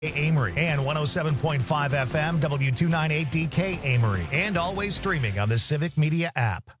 Amory and 107.5 FM W298DK Amory, and always streaming on the Civic Media app.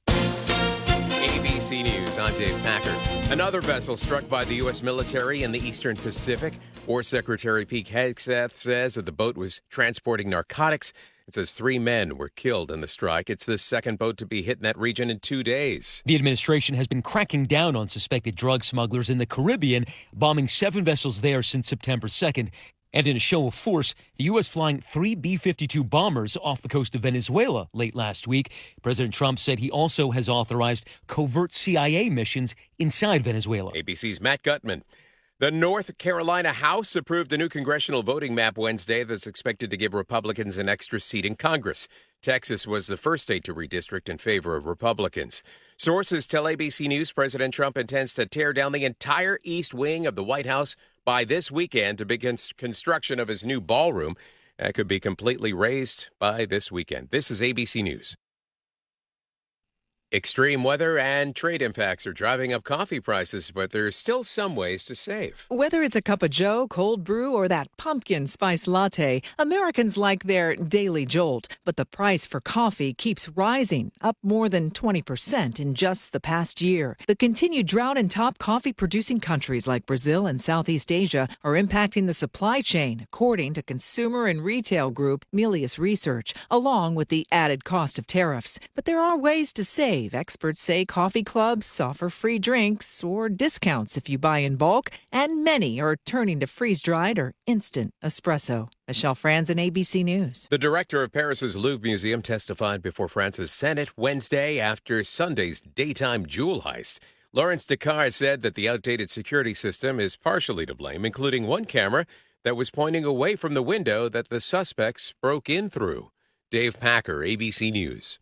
ABC News, I'm Dave Packer. Another vessel struck by the U.S. military in the Eastern Pacific. War Secretary Pete Hegseth says that the boat was transporting narcotics. It says 3 men were killed in the strike. It's the second boat to be hit in that region in 2 days. The administration has been cracking down on suspected drug smugglers in the Caribbean, bombing 7 vessels there since September 2nd. And in a show of force, the U.S. flying 3 B-52 bombers off the coast of Venezuela late last week. President Trump said he also has authorized covert CIA missions inside Venezuela. ABC's Matt Gutman. The North Carolina House approved a new congressional voting map Wednesday that's expected to give Republicans an extra seat in Congress. Texas was the first state to redistrict in favor of Republicans. Sources tell ABC News President Trump intends to tear down the entire east wing of the White House by this weekend to begin construction of his new ballroom. That could be completely razed by this weekend. This is ABC News. Extreme weather and trade impacts are driving up coffee prices, but there's still some ways to save. Whether it's a cup of joe, cold brew, or that pumpkin spice latte, Americans like their daily jolt. But the price for coffee keeps rising, up more than 20% in just the past year. The continued drought in top coffee-producing countries like Brazil and Southeast Asia are impacting the supply chain, according to consumer and retail group Melius Research, along with the added cost of tariffs. But there are ways to save. Experts say coffee clubs offer free drinks or discounts if you buy in bulk, and many are turning to freeze-dried or instant espresso. Michelle Franzen, ABC News. The director of Paris's Louvre Museum testified before France's Senate Wednesday after Sunday's daytime jewel heist. Lawrence Descartes said that the outdated security system is partially to blame, including one camera that was pointing away from the window that the suspects broke in through. Dave Packer, ABC News.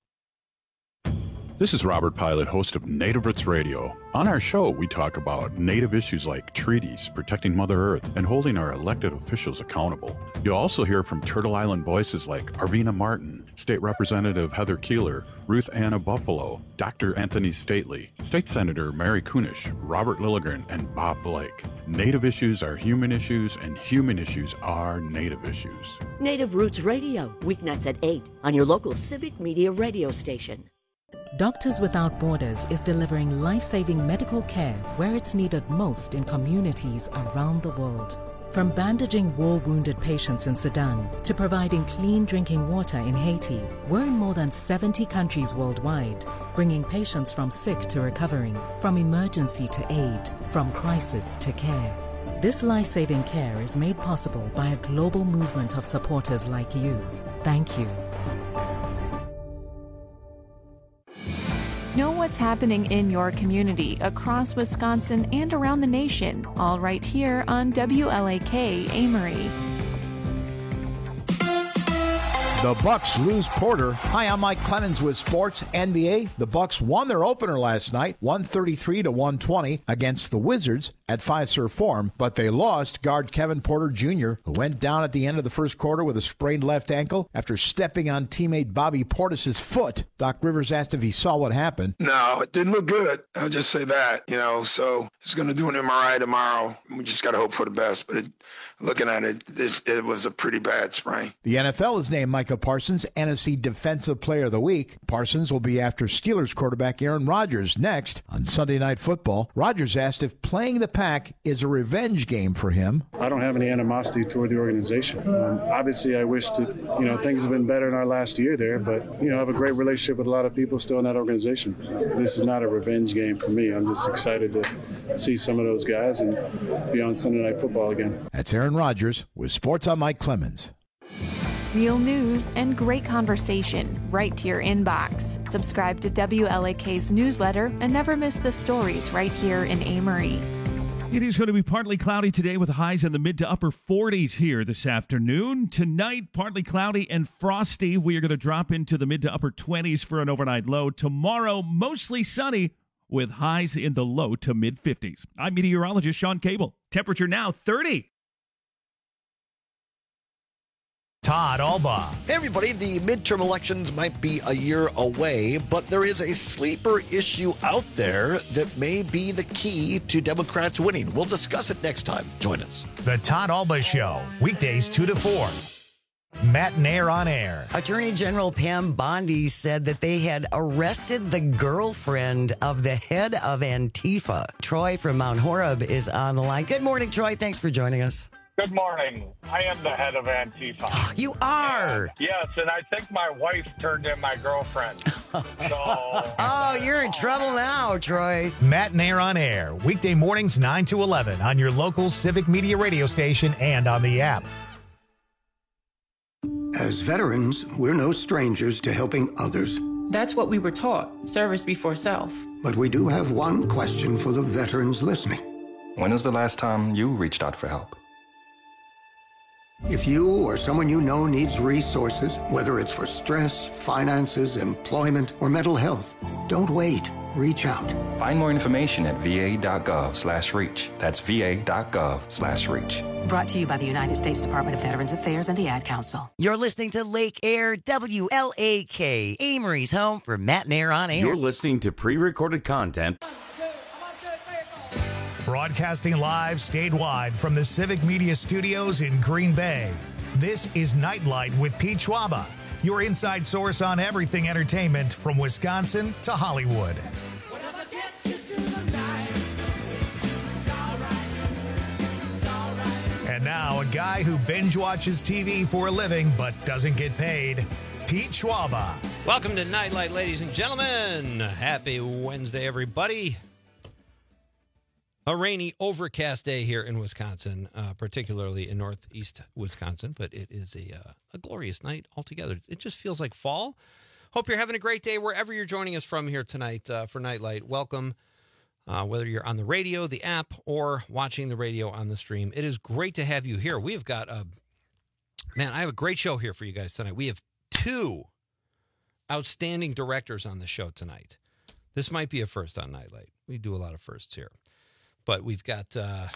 This is Robert Pilot, host of Native Roots Radio. On our show, we talk about Native issues like treaties, protecting Mother Earth, and holding our elected officials accountable. You'll also hear from Turtle Island voices like Arvina Martin, State Representative Heather Keeler, Ruth Anna Buffalo, Dr. Anthony Stately, State Senator Mary Kunish, Robert Lilligren, and Bob Blake. Native issues are human issues, and human issues are Native issues. Native Roots Radio, weeknights at 8 on your local Civic Media radio station. Doctors Without Borders is delivering life-saving medical care where it's needed most in communities around the world. From bandaging war-wounded patients in Sudan to providing clean drinking water in Haiti, we're in more than 70 countries worldwide, bringing patients from sick to recovering, from emergency to aid, from crisis to care. This life-saving care is made possible by a global movement of supporters like you. Thank you. Know what's happening in your community across Wisconsin and around the nation, all right here on WLAK Amory. The Bucks lose Porter. Hi, I'm Mike Clemens with Sports NBA. The Bucks won their opener last night, 133-120 against the Wizards at Fiserv Forum, but they lost guard Kevin Porter Jr., who went down at the end of the first quarter with a sprained left ankle after stepping on teammate Bobby Portis's foot. Doc Rivers asked if he saw what happened. No, it didn't look good. I'll just say that, so he's going to do an MRI tomorrow. We just got to hope for the best, but looking at it, it was a pretty bad sprain. The NFL has named Micah Parsons NFC Defensive Player of the Week. Parsons will be after Steelers quarterback Aaron Rodgers next on Sunday Night Football. Rodgers asked if playing the Pack is a revenge game for him. I don't have any animosity toward the organization. Obviously, I wish that, things have been better in our last year there, but, I have a great relationship with a lot of people still in that organization. This is not a revenge game for me. I'm just excited to see some of those guys and be on Sunday Night Football again. That's Aaron Rodgers with Sports on Mike Clemens. Real news and great conversation right to your inbox. Subscribe to WLAK's newsletter and never miss the stories right here in Amory. It is going to be partly cloudy today with highs in the mid to upper 40s here this afternoon. Tonight, partly cloudy and frosty. We are going to drop into the mid to upper 20s for an overnight low. Tomorrow, mostly sunny with highs in the low to mid 50s. I'm meteorologist Sean Cable. Temperature now 30. Todd Alba. Hey everybody, the midterm elections might be a year away, but there is a sleeper issue out there that may be the key to Democrats winning. We'll discuss it next time. Join us. The Todd Alba Show, weekdays 2 to 4. Matt Nair on air. Attorney General Pam Bondi said that they had arrested the girlfriend of the head of Antifa. Troy from Mount Horeb is on the line. Good morning, Troy. Thanks for joining us. Good morning. I am the head of Antifa. You are? Yes, and I think my wife turned in my girlfriend. So. Oh, you're in trouble now, Troy. Matt Nair on air, weekday mornings 9 to 11 on your local Civic Media radio station and on the app. As veterans, we're no strangers to helping others. That's what we were taught, service before self. But we do have one question for the veterans listening. When was the last time you reached out for help? If you or someone you know needs resources, whether it's for stress, finances, employment, or mental health, don't wait. Reach out. Find more information at va.gov/reach. That's va.gov/reach. Brought to you by the United States Department of Veterans Affairs and the Ad Council. You're listening to Lake Air WLAK, Amory's home for Matt Nair on air. You're listening to pre-recorded content. Broadcasting live statewide from the Civic Media Studios in Green Bay. This is Nightlight with Pete Schwaba, your inside source on everything entertainment from Wisconsin to Hollywood. And now, a guy who binge watches TV for a living but doesn't get paid, Pete Schwaba. Welcome to Nightlight, ladies and gentlemen. Happy Wednesday, everybody. A rainy, overcast day here in Wisconsin, particularly in northeast Wisconsin, but it is a glorious night altogether. It just feels like fall. Hope you're having a great day wherever you're joining us from here tonight for Nightlight. Welcome, whether you're on the radio, the app, or watching the radio on the stream. It is great to have you here. We've got I have a great show here for you guys tonight. We have two outstanding directors on the show tonight. This might be a first on Nightlight. We do a lot of firsts here. But we've got, at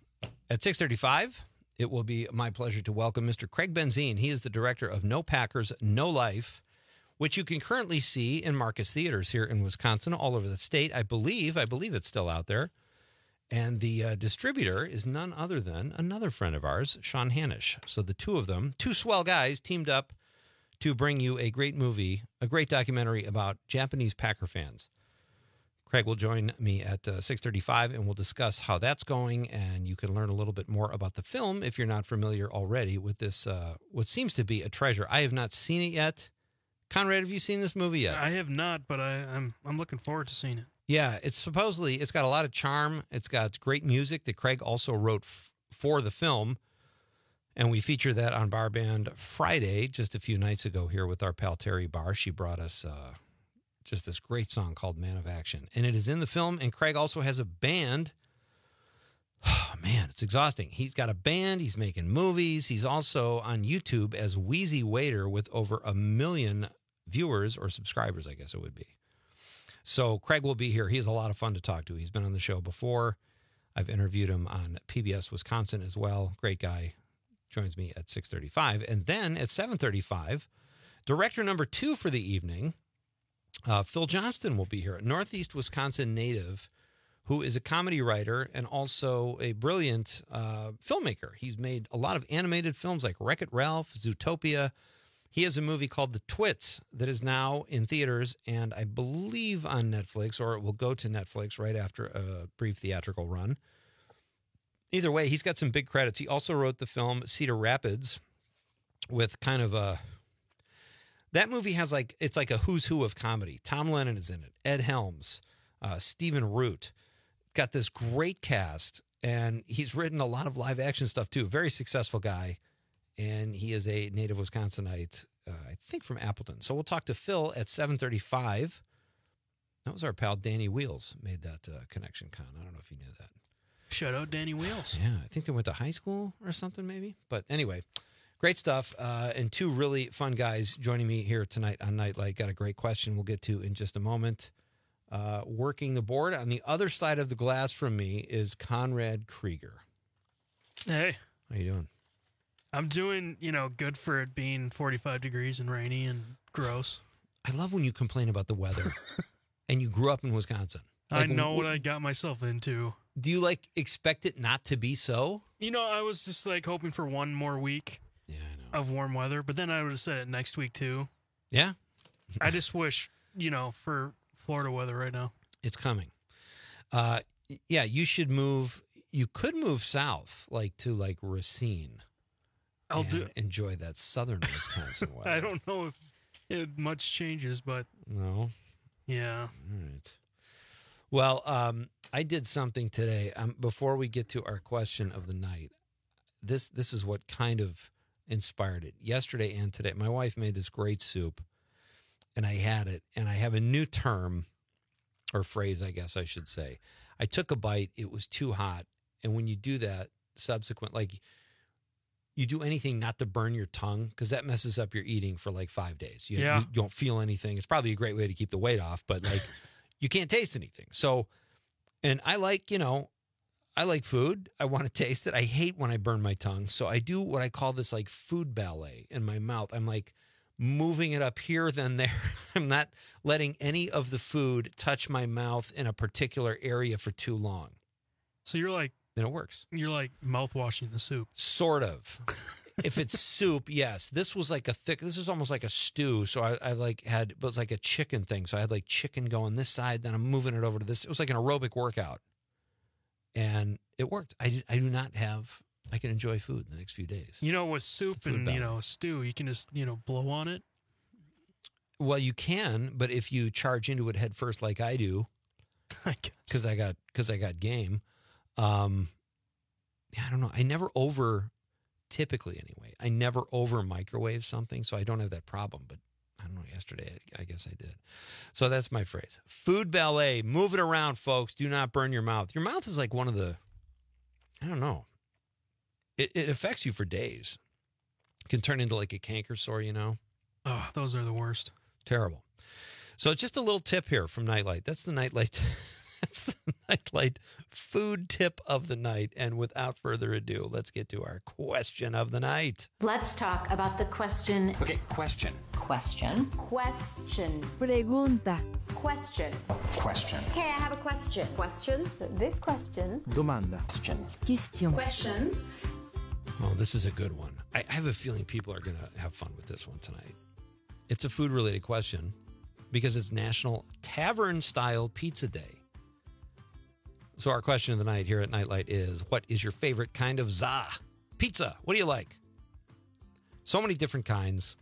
6:35, it will be my pleasure to welcome Mr. Craig Benzine. He is the director of No Packers, No Life, which you can currently see in Marcus Theaters here in Wisconsin, all over the state. I believe it's still out there. And the distributor is none other than another friend of ours, Sean Hanisch. So the two of them, two swell guys, teamed up to bring you a great movie, a great documentary about Japanese Packer fans. Craig will join me at 6:35, and we'll discuss how that's going, and you can learn a little bit more about the film if you're not familiar already with this, what seems to be a treasure. I have not seen it yet. Conrad, have you seen this movie yet? I have not, but I'm looking forward to seeing it. Yeah, it's got a lot of charm. It's got great music that Craig also wrote for the film, and we featured that on Bar Band Friday just a few nights ago here with our pal Terry Barr. She brought us just this great song called Man of Action. And it is in the film, and Craig also has a band. Oh, man, it's exhausting. He's got a band. He's making movies. He's also on YouTube as Wheezy Waiter with over 1 million viewers or subscribers, I guess it would be. So Craig will be here. He is a lot of fun to talk to. He's been on the show before. I've interviewed him on PBS Wisconsin as well. Great guy. Joins me at 6:35. And then at 7:35, director number 2 for the evening, Phil Johnston will be here, a Northeast Wisconsin native who is a comedy writer and also a brilliant filmmaker. He's made a lot of animated films like Wreck-It Ralph, Zootopia. He has a movie called The Twits that is now in theaters and I believe on Netflix, or it will go to Netflix right after a brief theatrical run. Either way, he's got some big credits. He also wrote the film Cedar Rapids with kind of a... That movie has it's like a who's who of comedy. Tom Lennon is in it. Ed Helms, Stephen Root. Got this great cast, and he's written a lot of live action stuff too. Very successful guy, and he is a native Wisconsinite, I think from Appleton. So we'll talk to Phil at 7:35. That was our pal Danny Wheels made that connection, Con. I don't know if you knew that. Shout out Danny Wheels. Yeah, I think they went to high school or something maybe. But anyway... Great stuff, and two really fun guys joining me here tonight on Nightlight. Got a great question we'll get to in just a moment. Working the board on the other side of the glass from me is Conrad Krieger. Hey. How you doing? I'm doing, good for it being 45 degrees and rainy and gross. I love when you complain about the weather and you grew up in Wisconsin. I know what I got myself into. Do you expect it not to be so? I was just hoping for one more week of warm weather, but then I would have said it next week too. Yeah. I just wish, for Florida weather right now. It's coming. Yeah, you should move. You could move south, to Racine. I'll enjoy that southern Wisconsin weather. I don't know if much changes, but no. Yeah. All right. Well, I did something today. Before we get to our question of the night, this is what kind of inspired it. Yesterday and today, my wife made this great soup, and I had it, and I have a new term or phrase, I guess I should say. I took a bite. It was too hot, and when you do that, you do anything not to burn your tongue, because that messes up your eating for 5 days. You don't feel anything. It's probably a great way to keep the weight off, but you can't taste anything. So, and I like food. I want to taste it. I hate when I burn my tongue. So I do what I call this food ballet in my mouth. I'm moving it up here, then there. I'm not letting any of the food touch my mouth in a particular area for too long. So you're then it works. You're mouth-washing the soup. Sort of. If it's soup, yes. This was this was almost like a stew. So I it was like a chicken thing. So I had chicken going this side, then I'm moving it over to this. It was like an aerobic workout. And it worked. I can enjoy food in the next few days. With soup and, a stew, you can just, blow on it. Well, you can, but if you charge into it head first like I do, I guess. Because I got game. I don't know. Typically anyway, I never over microwave something, so I don't have that problem. But I don't know, yesterday, I guess I did. So that's my phrase. Food ballet. Move it around, folks. Do not burn your mouth. Your mouth is one of the, I don't know. It affects you for days. It can turn into a canker sore, Oh, those are the worst. Terrible. So just a little tip here from Nightlight. That's the Nightlight. That's the Nightlight food tip of the night. And without further ado, let's get to our question of the night. Let's talk about the question. Okay, question. Question. Question. Pregunta. Question. Question. Hey, I have a question. Questions? This question. Domanda. Question. Questions. Oh, this is a good one. I have a feeling people are going to have fun with this one tonight. It's a food-related question because it's National Tavern-Style Pizza Day. So our question of the night here at Nightlight is, what is your favorite kind of pizza? What do you like? So many different kinds.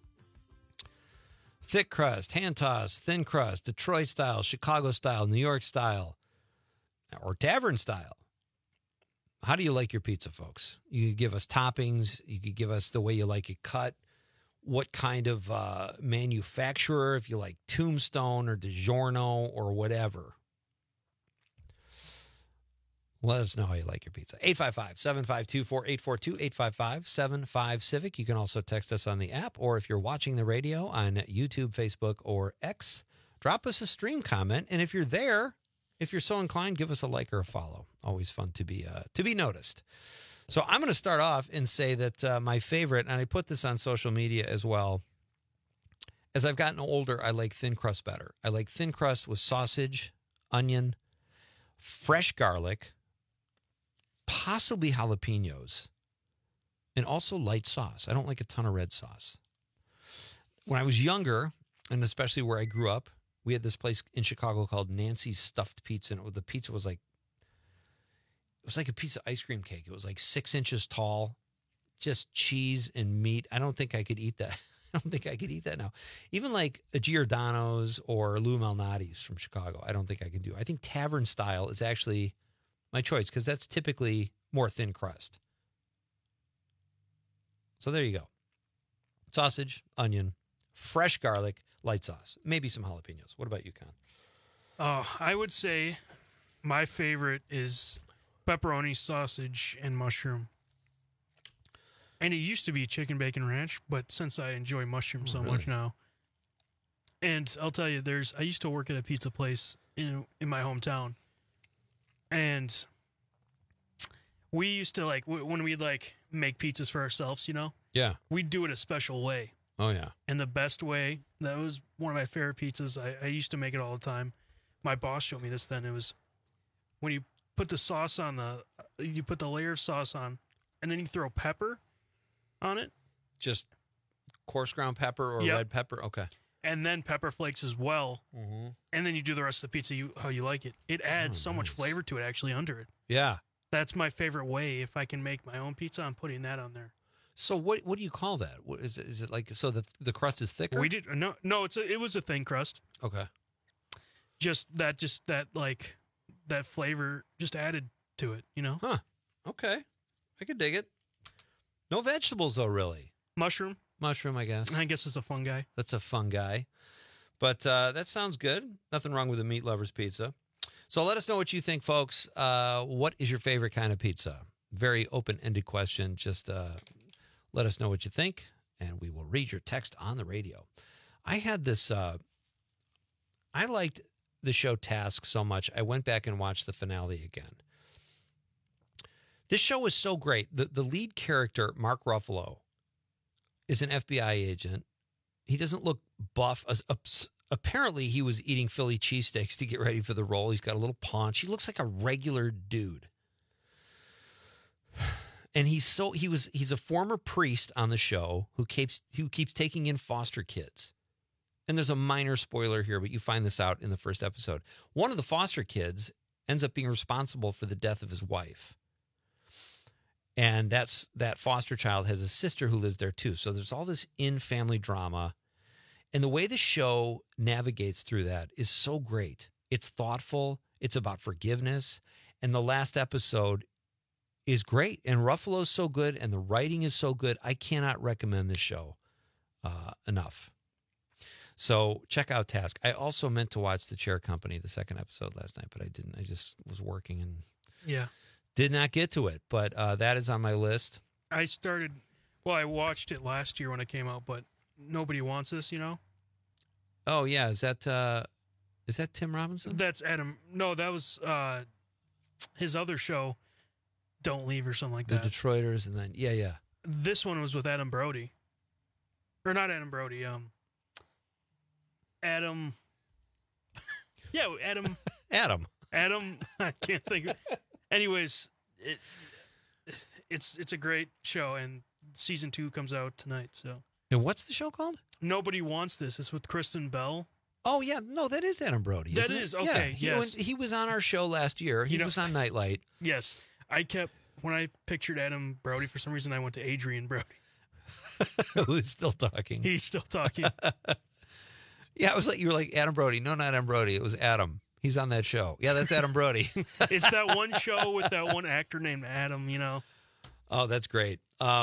Thick crust, hand tossed, thin crust, Detroit style, Chicago style, New York style, or tavern style. How do you like your pizza, folks? You could give us toppings. You could give us the way you like it cut. What kind of manufacturer, if you like Tombstone or DiGiorno or whatever. Let us know how you like your pizza. 855-752-4842, 855-75-CIVIC. You can also text us on the app, or if you're watching the radio on YouTube, Facebook, or X, drop us a stream comment. And if you're there, if you're so inclined, give us a like or a follow. Always fun to be noticed. So I'm going to start off and say that my favorite, and I put this on social media as well, as I've gotten older, I like thin crust better. I like thin crust with sausage, onion, fresh garlic, possibly jalapenos, and also light sauce. I don't like a ton of red sauce. When I was younger, and especially where I grew up, we had this place in Chicago called Nancy's Stuffed Pizza, and the pizza was it was like a piece of ice cream cake. It was 6 inches tall, just cheese and meat. I don't think I could eat that. I don't think I could eat that now. Even a Giordano's or Lou Malnati's from Chicago, I don't think I can do. I think tavern style is actually my choice because that's typically more thin crust. So there you go. Sausage, onion, fresh garlic, light sauce, maybe some jalapenos. What about you, Con? Oh, I would say my favorite is pepperoni, sausage, and mushroom. And it used to be chicken bacon ranch, but since I enjoy mushroom so much now. And I'll tell you, I used to work at a pizza place in my hometown. And we used to when we'd make pizzas for ourselves, you know? Yeah. We do it a special way. Oh, yeah. And the best way, that was one of my favorite pizzas. I used to make it all the time. My boss showed me this then. It was when you put the sauce on you put the layer of sauce on, and then you throw pepper on it. Just coarse ground pepper or Yep. red pepper? Okay. And then pepper flakes as well. Mm-hmm. And then you do the rest of the pizza how you like it. It adds so much flavor to it actually under it. Yeah. That's my favorite way. If I can make my own pizza, I'm putting that on there. So what do you call that? What is it? Is it like so the crust is thicker? We did no. It was a thin crust. Okay. Just that like that flavor just added to it. You know. Huh. Okay. I could dig it. No vegetables though, really. Mushroom, I guess. I guess it's a fungi. That's a fungi. But that sounds good. Nothing wrong with a meat lover's pizza. So let us know what you think, folks. What is your favorite kind of pizza? Very open-ended question. Just let us know what you think, and we will read your text on the radio. I had this, I liked the show Task so much, I went back and watched the finale again. This show was so great. The lead character, Mark Ruffalo, is an FBI agent. He doesn't look buff. Apparently, he was eating Philly cheesesteaks to get ready for the role. He's got a little paunch. He looks like a regular dude. And he's a former priest on the show who keeps taking in foster kids. And there's a minor spoiler here, but you find this out in the first episode. One of the foster kids ends up being responsible for the death of his wife. And that foster child has a sister who lives there too. So there's all this in-family drama. And the way the show navigates through that is so great. It's thoughtful. It's about forgiveness. And the last episode is great. And Ruffalo's so good and the writing is so good. I cannot recommend this show enough. So check out Task. I also meant to watch The Chair Company, the second episode last night, but I didn't. I just was working and did not get to it. But that is on my list. I watched it last year when it came out, but Nobody Wants This, you know? Oh, yeah. Is that Tim Robinson? That's Adam. No, that was his other show, Don't Leave or something like that. The Detroiters and then, yeah. This one was with Adam Brody. Or not Adam Brody, Adam. Yeah, Adam. Adam, I can't think of it. Anyways, it's a great show, and season 2 comes out tonight, so. And what's the show called? Nobody Wants This. It's with Kristen Bell. Oh, yeah. No, that is Adam Brody. That is, it? okay, yeah. yes. He was on our show last year. He was on Nightlight. Yes. When I pictured Adam Brody, for some reason I went to Adrian Brody. Who's still talking. He's still talking. Yeah, you were like, Adam Brody. No, not Adam Brody. It was Adam. He's on that show. Yeah, that's Adam Brody. It's that one show with that one actor named Adam, you know. Oh, that's great.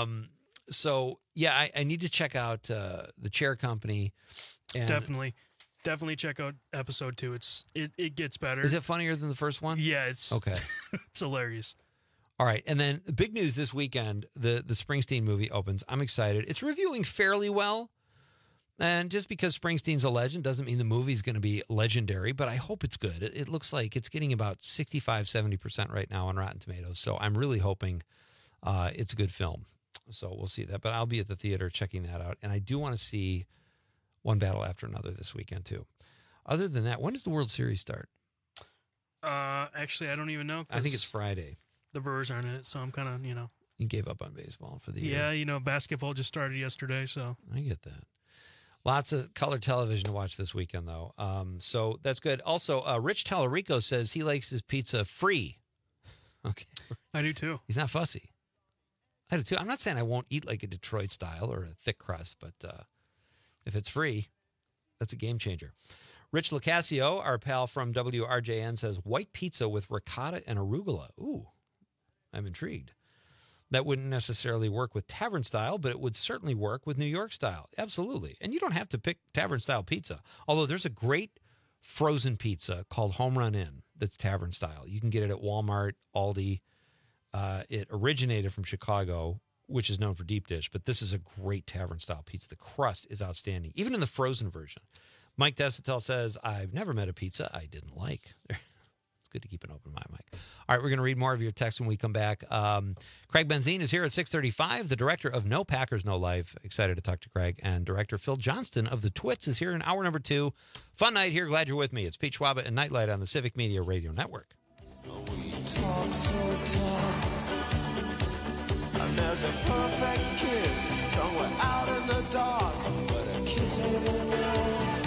So, yeah, I need to check out The Chair Company. And Definitely check out episode 2. It gets better. Is it funnier than the first one? Yeah, it's okay. It's hilarious. All right, and then the big news this weekend, the Springsteen movie opens. I'm excited. It's reviewing fairly well. And just because Springsteen's a legend doesn't mean the movie's going to be legendary, but I hope it's good. It looks like it's getting about 65-70% right now on Rotten Tomatoes. So I'm really hoping it's a good film. So we'll see that. But I'll be at the theater checking that out. And I do want to see One Battle After Another this weekend, too. Other than that, when does the World Series start? Actually, I don't even know. I think it's Friday. The Brewers aren't in it, so I'm kind of, You gave up on baseball for the year. Yeah, basketball just started yesterday, so. I get that. Lots of color television to watch this weekend, though. So that's good. Also, Rich Tallarico says he likes his pizza free. Okay. I do, too. He's not fussy. I do, too. I'm not saying I won't eat like a Detroit style or a thick crust, but if it's free, that's a game changer. Rich Locascio, our pal from WRJN, says white pizza with ricotta and arugula. Ooh, I'm intrigued. That wouldn't necessarily work with tavern style, but it would certainly work with New York style. Absolutely. And you don't have to pick tavern style pizza. Although there's a great frozen pizza called Home Run Inn that's tavern style. You can get it at Walmart, Aldi. It originated from Chicago, which is known for deep dish, but this is a great tavern style pizza. The crust is outstanding, even in the frozen version. Mike Desatel says, I've never met a pizza I didn't like. It's good to keep an open mind, Mike. All right, we're going to read more of your text when we come back. Craig Benzine is here at 6:35, the director of No Packers, No Life. Excited to talk to Craig. And director Phil Johnston of the Twits is here in hour number 2. Fun night here. Glad you're with me. It's Pete Schwaba and Nightlight on the Civic Media Radio Network. Talk so tough, and there's a perfect kiss somewhere out in the dark, but a kiss ain't enough.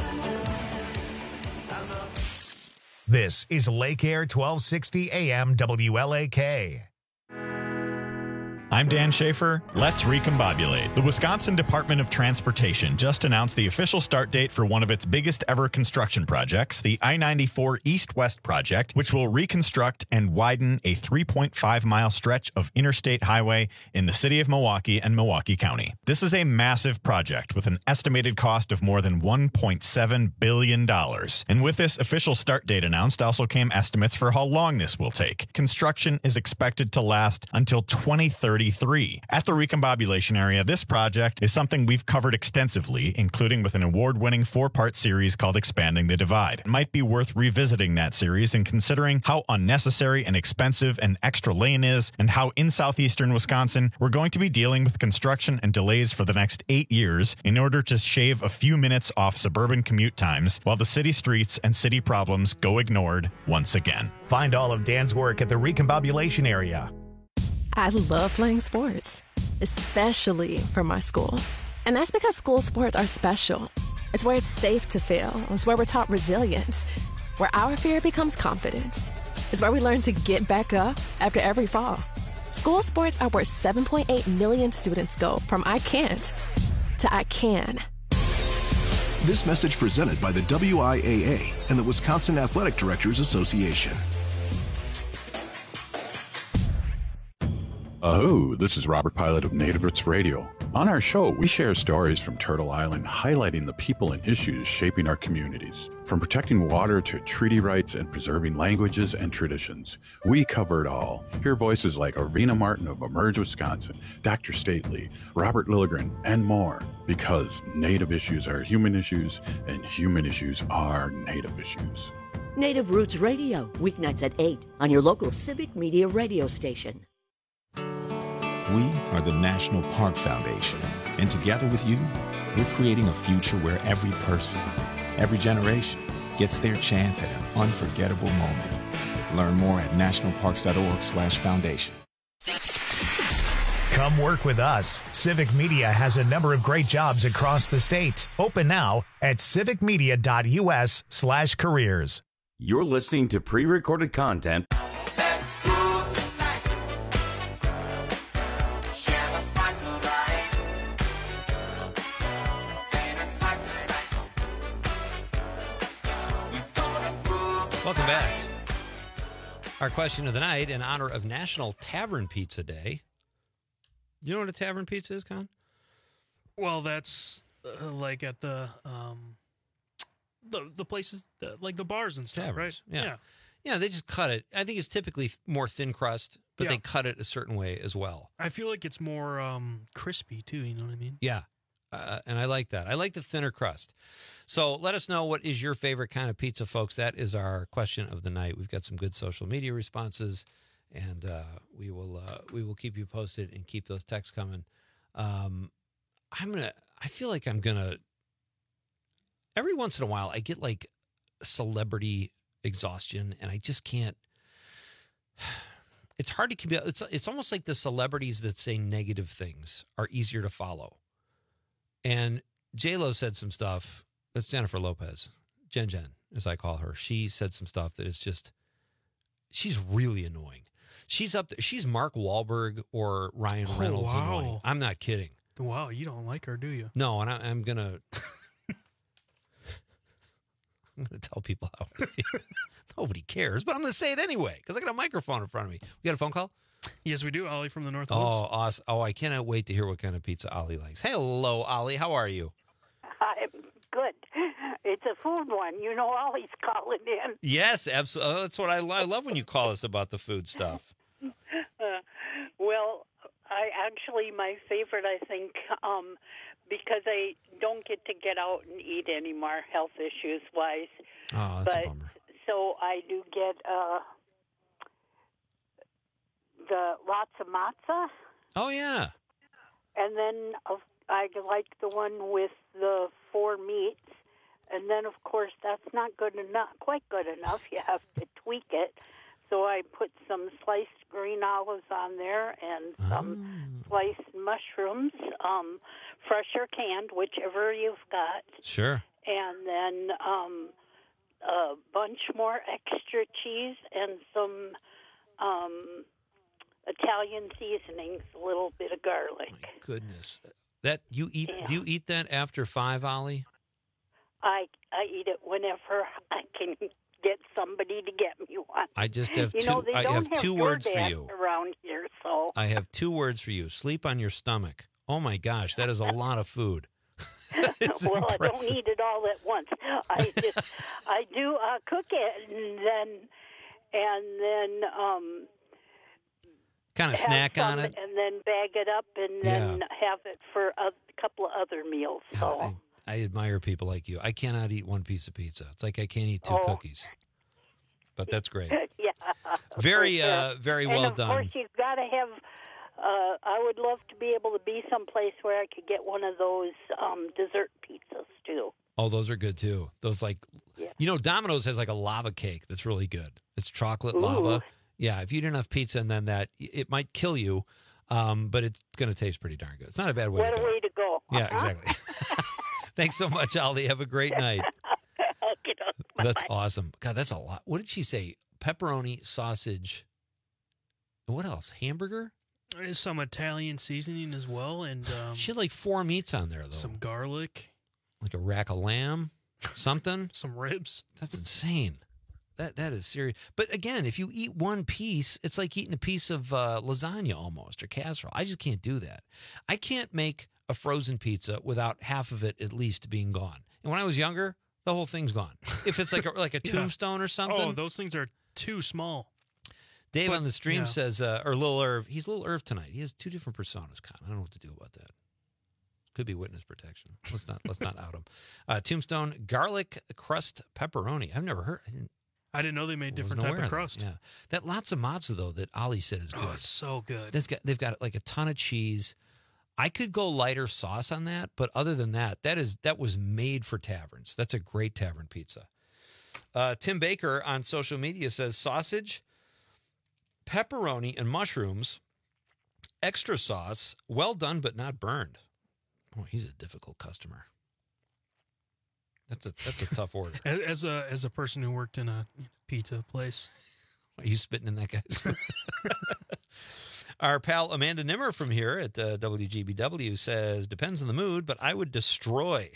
This is Lake Air 1260 AM WLAK. I'm Dan Schaefer. Let's recombobulate. The Wisconsin Department of Transportation just announced the official start date for one of its biggest ever construction projects, the I-94 East-West project, which will reconstruct and widen a 3.5-mile stretch of interstate highway in the city of Milwaukee and Milwaukee County. This is a massive project with an estimated cost of more than $1.7 billion. And with this official start date announced also came estimates for how long this will take. Construction is expected to last until 2030. At the recombobulation area, this project is something we've covered extensively, including with an award-winning 4-part series called Expanding the Divide. It might be worth revisiting that series and considering how unnecessary and expensive an extra lane is, and how in southeastern Wisconsin we're going to be dealing with construction and delays for the next 8 years in order to shave a few minutes off suburban commute times while the city streets and city problems go ignored once again. Find all of Dan's work at the recombobulation area. I love playing sports, especially for my school. And that's because school sports are special. It's where it's safe to fail. It's where we're taught resilience, where our fear becomes confidence. It's where we learn to get back up after every fall. School sports are where 7.8 million students go from I can't to I can. This message presented by the WIAA and the Wisconsin Athletic Directors Association. Aho, this is Robert Pilot of Native Roots Radio. On our show, we share stories from Turtle Island highlighting the people and issues shaping our communities. From protecting water to treaty rights and preserving languages and traditions, we cover it all. Hear voices like Arvina Martin of Emerge Wisconsin, Dr. Stately, Robert Lilligren, and more. Because Native issues are human issues, and human issues are Native issues. Native Roots Radio, weeknights at 8 on your local Civic Media radio station. We are the National Park Foundation, and together with you, we're creating a future where every person, every generation, gets their chance at an unforgettable moment. Learn more at nationalparks.org/foundation. Come work with us. Civic Media has a number of great jobs across the state. Open now at civicmedia.us/careers. You're listening to pre-recorded content. Welcome back. Our question of the night in honor of National Tavern Pizza Day. You know what a tavern pizza is, Con? Well, that's like at the places like the bars and stuff, Taverns, right? yeah. Yeah, they just cut it. I think it's typically more thin crust, but they cut it a certain way as well. I feel like it's more crispy too. You know what I mean? Yeah, and I like that. I like the thinner crust. So let us know, what is your favorite kind of pizza, folks? That is our question of the night. We've got some good social media responses, and we will keep you posted and keep those texts coming. I feel like I'm gonna. Every once in a while, I get like celebrity exhaustion, and I just can't. It's hard to keep. It's almost like the celebrities that say negative things are easier to follow. And J-Lo said some stuff. That's Jennifer Lopez, Jen, as I call her. She said some stuff that is just. She's really annoying. She's up there. She's Mark Wahlberg or Ryan Reynolds annoying. I'm not kidding. Wow, you don't like her, do you? No, and I'm gonna. I'm going to tell people how I feel. Nobody cares, but I'm going to say it anyway because I got a microphone in front of me. We got a phone call? Yes, we do. Ollie from the North. Oh, awesome. Oh, I cannot wait to hear what kind of pizza Ollie likes. Hello, Ollie. How are you? I'm good. It's a food one. You know, Ollie's calling in. Yes, absolutely. That's what I love when you call us about the food stuff. Well, my favorite, I think, because I don't get to get out and eat anymore, health issues wise. Oh, that's a bummer. so I do get the lots of matzah, Oh, yeah. and then I like the one with the 4 meats. And then, of course, that's not good enough, quite good enough. You have to tweak it. So I put some sliced green olives on there and some sliced mushrooms, fresh or canned, whichever you've got. Sure. And then a bunch more extra cheese and some Italian seasonings, a little bit of garlic. My goodness. That you eat? Yeah. Do you eat that after 5, Ollie? I eat it whenever I can get somebody to get me one. I just have you two. know, they I don't have two words for DoorDash you. around here, so I have 2 words for you. Sleep on your stomach. Oh my gosh, that is a lot of food. It's well, I impressive. don't eat it all at once. I do cook it and then Kind of have snack some on it. and then bag it up and then have it for a couple of other meals. So. I admire people like you. I cannot eat 1 piece of pizza. It's like I can't eat 2 cookies. But that's great. Yeah. Very, for sure. very and well of done. Of course, you've got to have. I would love to be able to be someplace where I could get one of those dessert pizzas too. Oh, those are good too. Those Domino's has like a lava cake that's really good. It's chocolate lava. Yeah, if you eat enough pizza and then that, it might kill you, but it's going to taste pretty darn good. It's not a bad way What to a go. way to go. Yeah, exactly. Thanks so much, Aldi. Have a great night. Okay, That's awesome. God, that's a lot. What did she say? Pepperoni, sausage. What else? Hamburger? There's some Italian seasoning as well, and She had like 4 meats on there, though. some garlic, Like a rack of lamb, something. some ribs. That's insane. That is serious. But again, if you eat 1 piece, it's like eating a piece of lasagna almost, or casserole. I just can't do that. I can't make a frozen pizza without half of it at least being gone. And when I was younger, the whole thing's gone. If it's like a tombstone or something. Oh, those things are too small. Dave But, on the stream yeah. says, or Lil Irv, he's Lil Irv tonight. He has 2 different personas, Con. I don't know what to do about that. Could be witness protection. Let's not out him. Tombstone garlic crust pepperoni. I've never heard. I didn't know they made different Wasn't type aware of that. crust. Yeah, that lots of matzo though that Ollie said is good. Oh, it's so good. They've got like a ton of cheese. I could go lighter sauce on that, but other than that, that was made for taverns. That's a great tavern pizza. Tim Baker on social media says sausage, pepperoni, and mushrooms, extra sauce, well done but not burned. Oh, he's a difficult customer. That's a tough order. As a person who worked in a pizza place. Are you spitting in that guy's food? Our pal Amanda Nimmer from here at WGBW says, depends on the mood, but I would destroy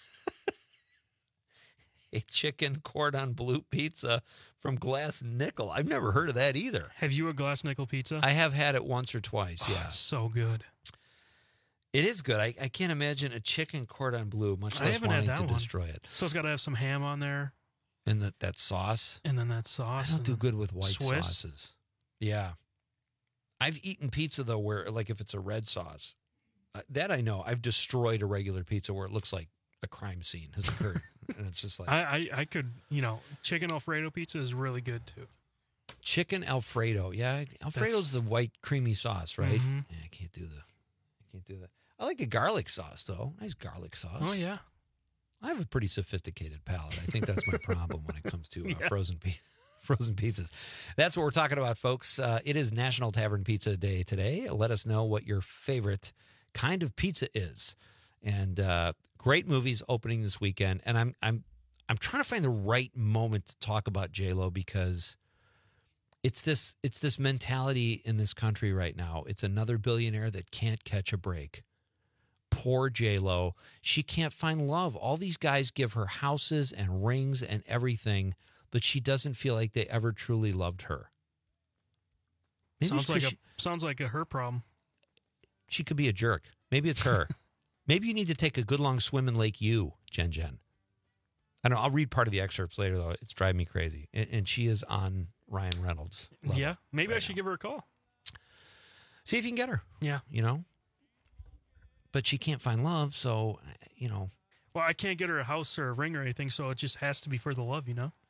a chicken cordon bleu pizza from Glass Nickel. I've never heard of that either. Have you a Glass Nickel pizza? I have had it once or twice, Oh, yeah. it's so good. It is good. I can't imagine a chicken cordon bleu, much I less haven't had wanting that to one. destroy it. So it's got to have some ham on there. And that sauce. And then that sauce. I don't do good with white Swiss. sauces. Yeah. I've eaten pizza, though, where, like, if it's a red sauce, that I know. I've destroyed a regular pizza where it looks like a crime scene has occurred. And it's just like... I could, chicken Alfredo pizza is really good, too. Chicken Alfredo. Yeah, Alfredo's the white creamy sauce, right? Mhm. Yeah, I can't do that. I like a garlic sauce, though. Nice garlic sauce. Oh, yeah. I have a pretty sophisticated palate. I think that's my problem when it comes to Yeah. frozen pizzas. That's what we're talking about, folks. It is National Tavern Pizza Day today. Let us know what your favorite kind of pizza is. And great movies opening this weekend. And I'm trying to find the right moment to talk about J-Lo because it's this mentality in this country right now. It's another billionaire that can't catch a break. Poor J-Lo. She can't find love. All these guys give her houses and rings and everything, but she doesn't feel like they ever truly loved her. Maybe Sounds like a her problem. she could be a jerk. Maybe it's her. Maybe you need to take a good long swim in Lake U, Jen. I don't know. I'll read part of the excerpts later, though. It's driving me crazy. And she is on Ryan Reynolds' level. Yeah, maybe I should give her a call. See if you can get her. Yeah. But she can't find love, so, Well, I can't get her a house or a ring or anything, so it just has to be for the love,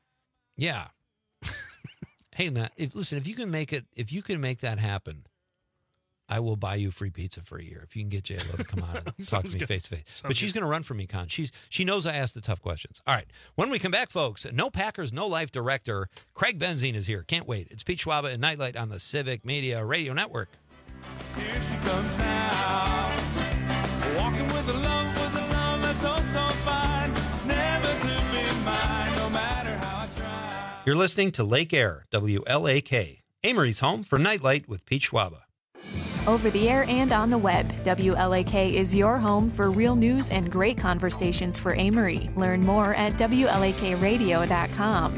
Yeah. Hey, Matt, if you can make that happen, I will buy you free pizza for a year if you can get J-Lo to come on and talk to me face to face. But she's going to run for me, Con. She knows I asked the tough questions. All right. When we come back, folks, No Packers, No Life director Craig Benzine is here. Can't wait. It's Pete Schwaba and Nightlight on the Civic Media Radio Network. Here she comes now, walking with a love that's oh so fine, never to be mine, no matter how I try. You're listening to Lake Air, WLAK, Amory's home for Nightlight with Pete Schwaba. Over the air and on the web, WLAK is your home for real news and great conversations for Amory. Learn more at WLAKradio.com.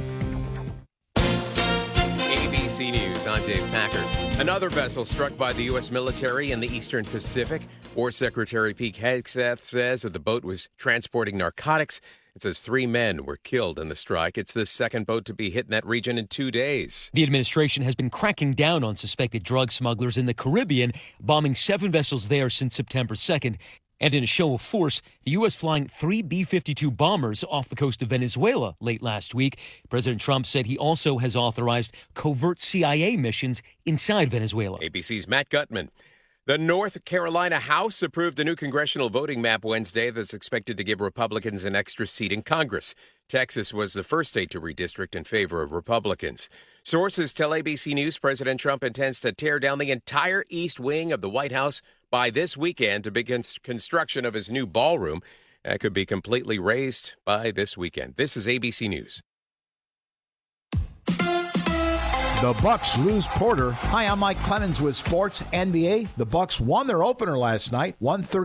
ABC News, I'm Dave Packard. Another vessel struck by the U.S. military in the Eastern Pacific. War Secretary Pete Hegseth says that the boat was transporting narcotics. It says 3 men were killed in the strike. It's the second boat to be hit in that region in 2 days. The administration has been cracking down on suspected drug smugglers in the Caribbean, bombing 7 vessels there since September 2nd. And in a show of force, the U.S. flying 3 B-52 bombers off the coast of Venezuela late last week. President Trump said he also has authorized covert CIA missions inside Venezuela. ABC's Matt Gutman. The North Carolina House approved a new congressional voting map Wednesday that's expected to give Republicans an extra seat in Congress. Texas was the first state to redistrict in favor of Republicans. Sources tell ABC News President Trump intends to tear down the entire east wing of the White House by this weekend to begin construction of his new ballroom. That could be completely razed by this weekend. This is ABC News. The Bucks lose Porter. Hi, I'm Mike Clemens with Sports NBA. The Bucks won their opener last night,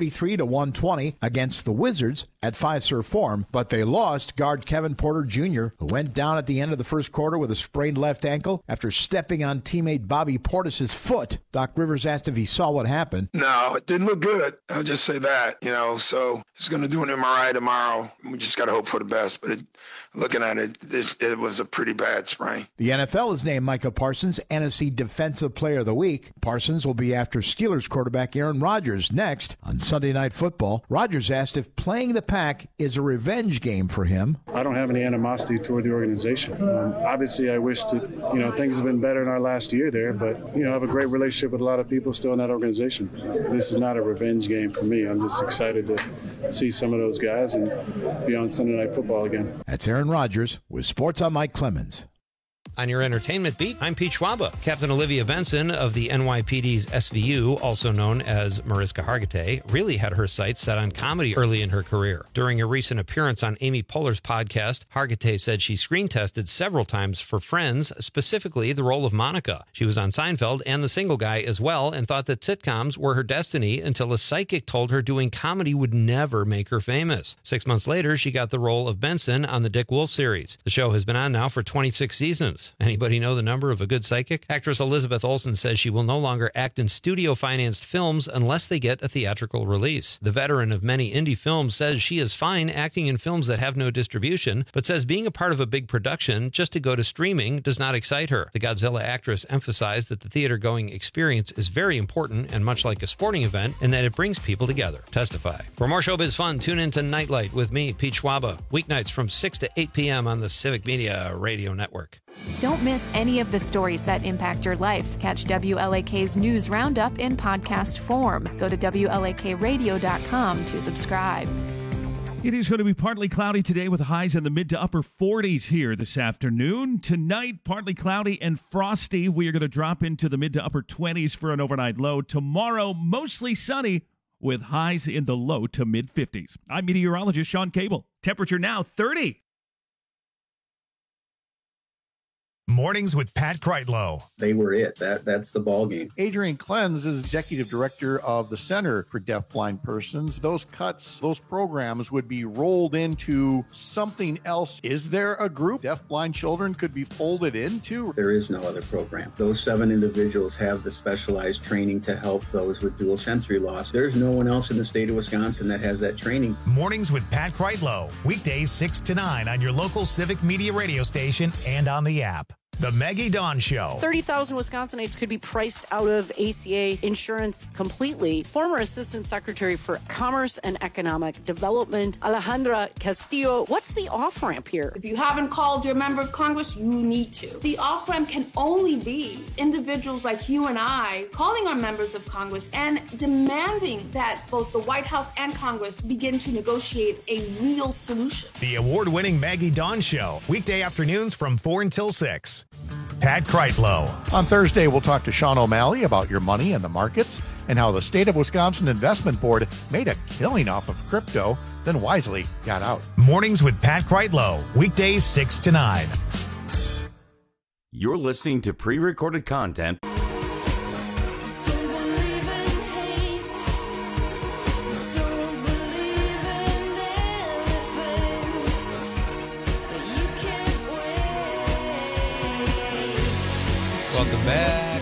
133-120 against the Wizards at Fiserv Forum, but they lost guard Kevin Porter Jr., who went down at the end of the first quarter with a sprained left ankle after stepping on teammate Bobby Portis's foot. Doc Rivers asked if he saw what happened. No, it didn't look good. I'll just say that, so he's going to do an MRI tomorrow. We just got to hope for the best, but looking at it, it was a pretty bad sprain. The NFL has named Micah Parsons NFC Defensive Player of the Week. Parsons will be after Steelers quarterback Aaron Rodgers next on Sunday Night Football. Rodgers asked if playing the Pack is a revenge game for him. I don't have any animosity toward the organization. Obviously, I wish that, things have been better in our last year there, but, I have a great relationship with a lot of people still in that organization. This is not a revenge game for me. I'm just excited to see some of those guys and be on Sunday Night Football again. That's Aaron Rodgers with Sports on Mike Clemens. On your entertainment beat, I'm Pete Schwaba. Captain Olivia Benson of the NYPD's SVU, also known as Mariska Hargitay, really had her sights set on comedy early in her career. During a recent appearance on Amy Poehler's podcast, Hargitay said she screen tested several times for Friends, specifically the role of Monica. She was on Seinfeld and The Single Guy as well, and thought that sitcoms were her destiny until a psychic told her doing comedy would never make her famous. 6 months later, she got the role of Benson on the Dick Wolf series. The show has been on now for 26 seasons. Anybody know the number of a good psychic? Actress Elizabeth Olsen says she will no longer act in studio-financed films unless they get a theatrical release. The veteran of many indie films says she is fine acting in films that have no distribution, but says being a part of a big production just to go to streaming does not excite her. The Godzilla actress emphasized that the theater-going experience is very important and much like a sporting event, and that it brings people together. Testify. For more showbiz fun, tune in to Nightlight with me, Pete Schwaba, weeknights from 6 to 8 p.m. on the Civic Media Radio Network. Don't miss any of the stories that impact your life. Catch WLAK's News Roundup in podcast form. Go to WLAKradio.com to subscribe. It is going to be partly cloudy today with highs in the mid to upper 40s here this afternoon. Tonight, partly cloudy and frosty. We are going to drop into the mid to upper 20s for an overnight low. Tomorrow, mostly sunny with highs in the low to mid 50s. I'm meteorologist Sean Cable. Temperature now 30. Mornings with Pat Kreitlow. They were it. That's the ball game. Adrian Klenz is executive director of the Center for Deafblind Persons. Those cuts, those programs would be rolled into something else. Is there a group deafblind children could be folded into? There is no other program. Those 7 individuals have the specialized training to help those with dual sensory loss. There's no one else in the state of Wisconsin that has that training. Mornings with Pat Kreitlow. Weekdays 6 to 9 on your local Civic Media radio station and on the app. The Maggie Dawn Show. 30,000 Wisconsinites could be priced out of ACA insurance completely. Former Assistant Secretary for Commerce and Economic Development, Alejandra Castillo. What's the off-ramp here? If you haven't called your member of Congress, you need to. The off-ramp can only be individuals like you and I calling on members of Congress and demanding that both the White House and Congress begin to negotiate a real solution. The award-winning Maggie Dawn Show. Weekday afternoons from 4 until 6. Pat Kreitlow. On Thursday, we'll talk to Sean O'Malley about your money and the markets and how the State of Wisconsin Investment Board made a killing off of crypto, then wisely got out. Mornings with Pat Kreitlow. Weekdays 6 to 9. You're listening to pre-recorded content. Welcome back.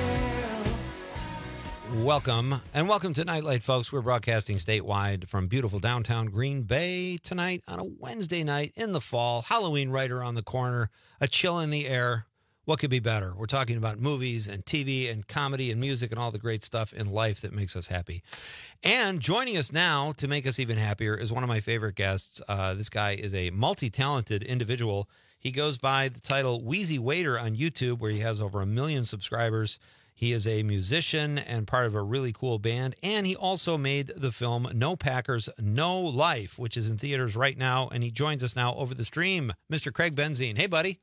Welcome to Nightlight, folks. We're broadcasting statewide from beautiful downtown Green Bay tonight on a Wednesday night in the fall. Halloween right around the corner, a chill in the air. What could be better? We're talking about movies and TV and comedy and music and all the great stuff in life that makes us happy. And joining us now to make us even happier is one of my favorite guests. This guy is a multi-talented individual. He goes by the title Wheezy Waiter on YouTube, where he has over 1 million subscribers. He is a musician and part of a really cool band. And he also made the film No Packers, No Life, which is in theaters right now. And he joins us now over the stream, Mr. Craig Benzine. Hey, buddy.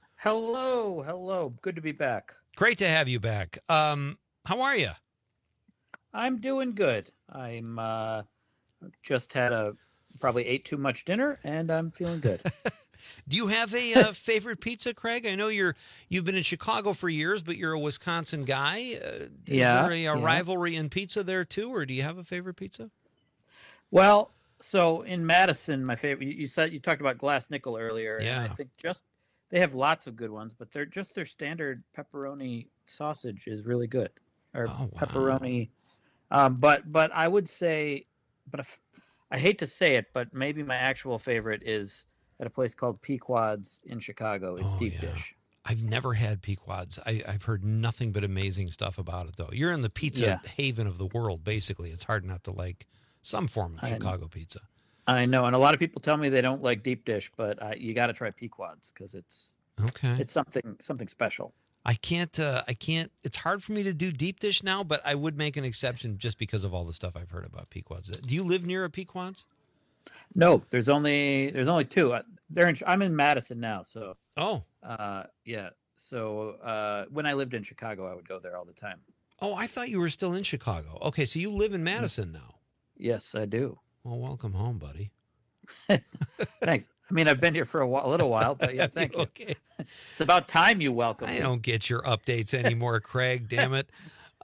Hello. Good to be back. Great to have you back. How are you? I'm doing good. I'm just had probably ate too much dinner, and I'm feeling good. Do you have a favorite pizza, Craig? I know you've been in Chicago for years, but you're a Wisconsin guy. Is there a rivalry in pizza there too, or do you have a favorite pizza? Well, so in Madison, my favorite. You talked about Glass Nickel earlier, Yeah. and I think they have lots of good ones, but their standard pepperoni sausage is really good, or pepperoni. But I would say, I hate to say it, but maybe my actual favorite is at a place called Pequod's in Chicago. It's deep dish. I've never had Pequod's. I've heard nothing but amazing stuff about it, though. You're in the pizza haven of the world, basically. It's hard not to like some form of Chicago pizza. I know, and a lot of people tell me they don't like deep dish, but you got to try Pequod's because it's something special. I can't. It's hard for me to do deep dish now, but I would make an exception just because of all the stuff I've heard about Pequod's. Do you live near a Pequod's? No, there's only two. I'm in Madison now, so. Yeah. So when I lived in Chicago, I would go there all the time. Oh, I thought you were still in Chicago. Okay, so you live in Madison now. Yes, I do. Well, welcome home, buddy. Thanks. I mean, I've been here for a little while, but yeah, thank you. Okay. It's about time you welcome me. I don't get your updates anymore, Craig. Damn it.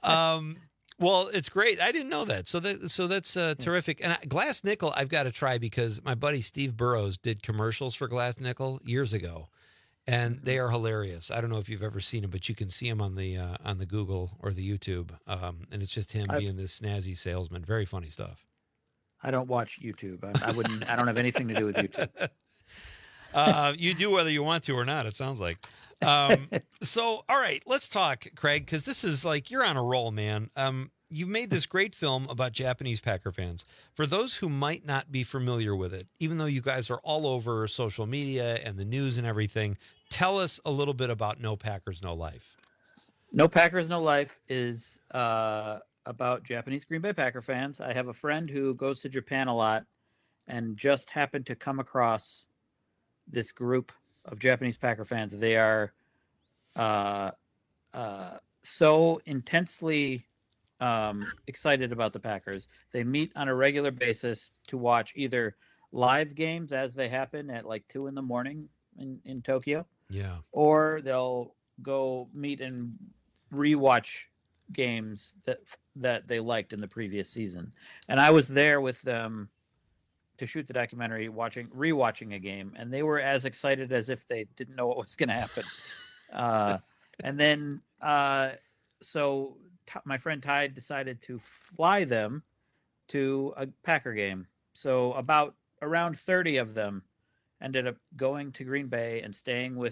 Well, it's great. I didn't know that. So that's terrific. And Glass Nickel, I've got to try because my buddy Steve Burrows did commercials for Glass Nickel years ago, and they are hilarious. I don't know if you've ever seen them, but you can see them on the Google or the YouTube, and it's just him being this snazzy salesman. Very funny stuff. I don't watch YouTube. I don't have anything to do with YouTube. You do whether you want to or not, it sounds like. So, all right, let's talk, Craig, because this is like you're on a roll, man. You've made this great film about Japanese Packer fans. For those who might not be familiar with it, even though you guys are all over social media and the news and everything, tell us a little bit about No Packers, No Life. No Packers, No Life is about Japanese Green Bay Packer fans. I have a friend who goes to Japan a lot and just happened to come across this group of Japanese Packer fans. They are so intensely excited about the Packers. They meet on a regular basis to watch either live games as they happen at like 2 a.m. in Tokyo. Yeah. Or they'll go meet and rewatch games that they liked in the previous season. And I was there with them to shoot the documentary, rewatching a game, and they were as excited as if they didn't know what was going to happen. And then, so my friend Ty decided to fly them to a Packer game. So around 30 of them ended up going to Green Bay and staying with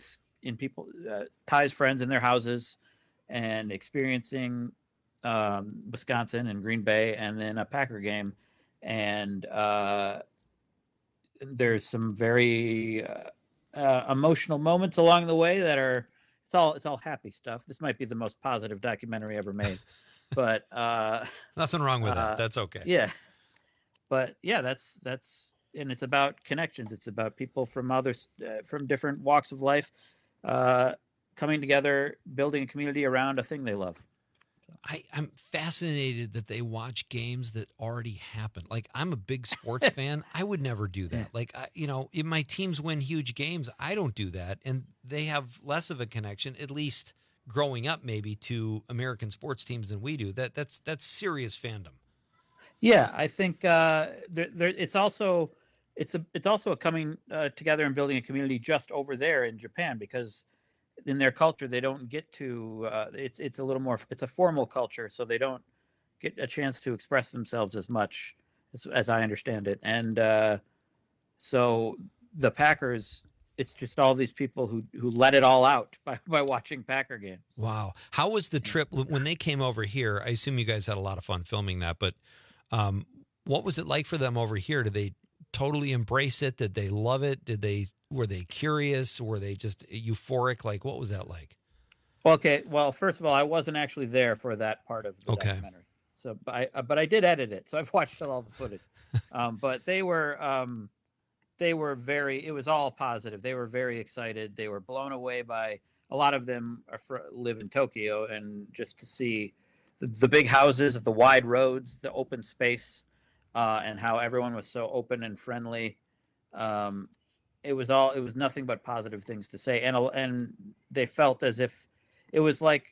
in people, Ty's friends in their houses, and experiencing Wisconsin and Green Bay, and then a Packer game, and there's some very emotional moments along the way that are it's all happy stuff. This might be the most positive documentary ever made, but nothing wrong with that. That's okay. Yeah, but yeah, that's and it's about connections. It's about people from from different walks of life coming together, building a community around a thing they love. I'm fascinated that they watch games that already happened. Like, I'm a big sports fan. I would never do that. Like, if my teams win huge games, I don't do that. And they have less of a connection, at least growing up, maybe, to American sports teams than we do. That's serious fandom. Yeah, I think it's also a coming together and building a community just over there in Japan, because in their culture they don't get to it's a little more, it's a formal culture, so they don't get a chance to express themselves as much as I understand it. And so the Packers, it's just all these people who let it all out by watching Packer games. Wow. How was the trip when they came over here? I assume you guys had a lot of fun filming that, but what was it like for them over here? Did they totally embrace it? Did they love it? Were they curious? Were they just euphoric? Like, what was that like? Okay. Well, first of all, I wasn't actually there for that part of the documentary. So, but I did edit it, so I've watched all the footage. But they were it was all positive. They were very excited. They were blown away by, a lot of them live in Tokyo, and just to see the big houses, the wide roads, the open space, and how everyone was so open and friendly. It was nothing but positive things to say. And they felt as if it was like,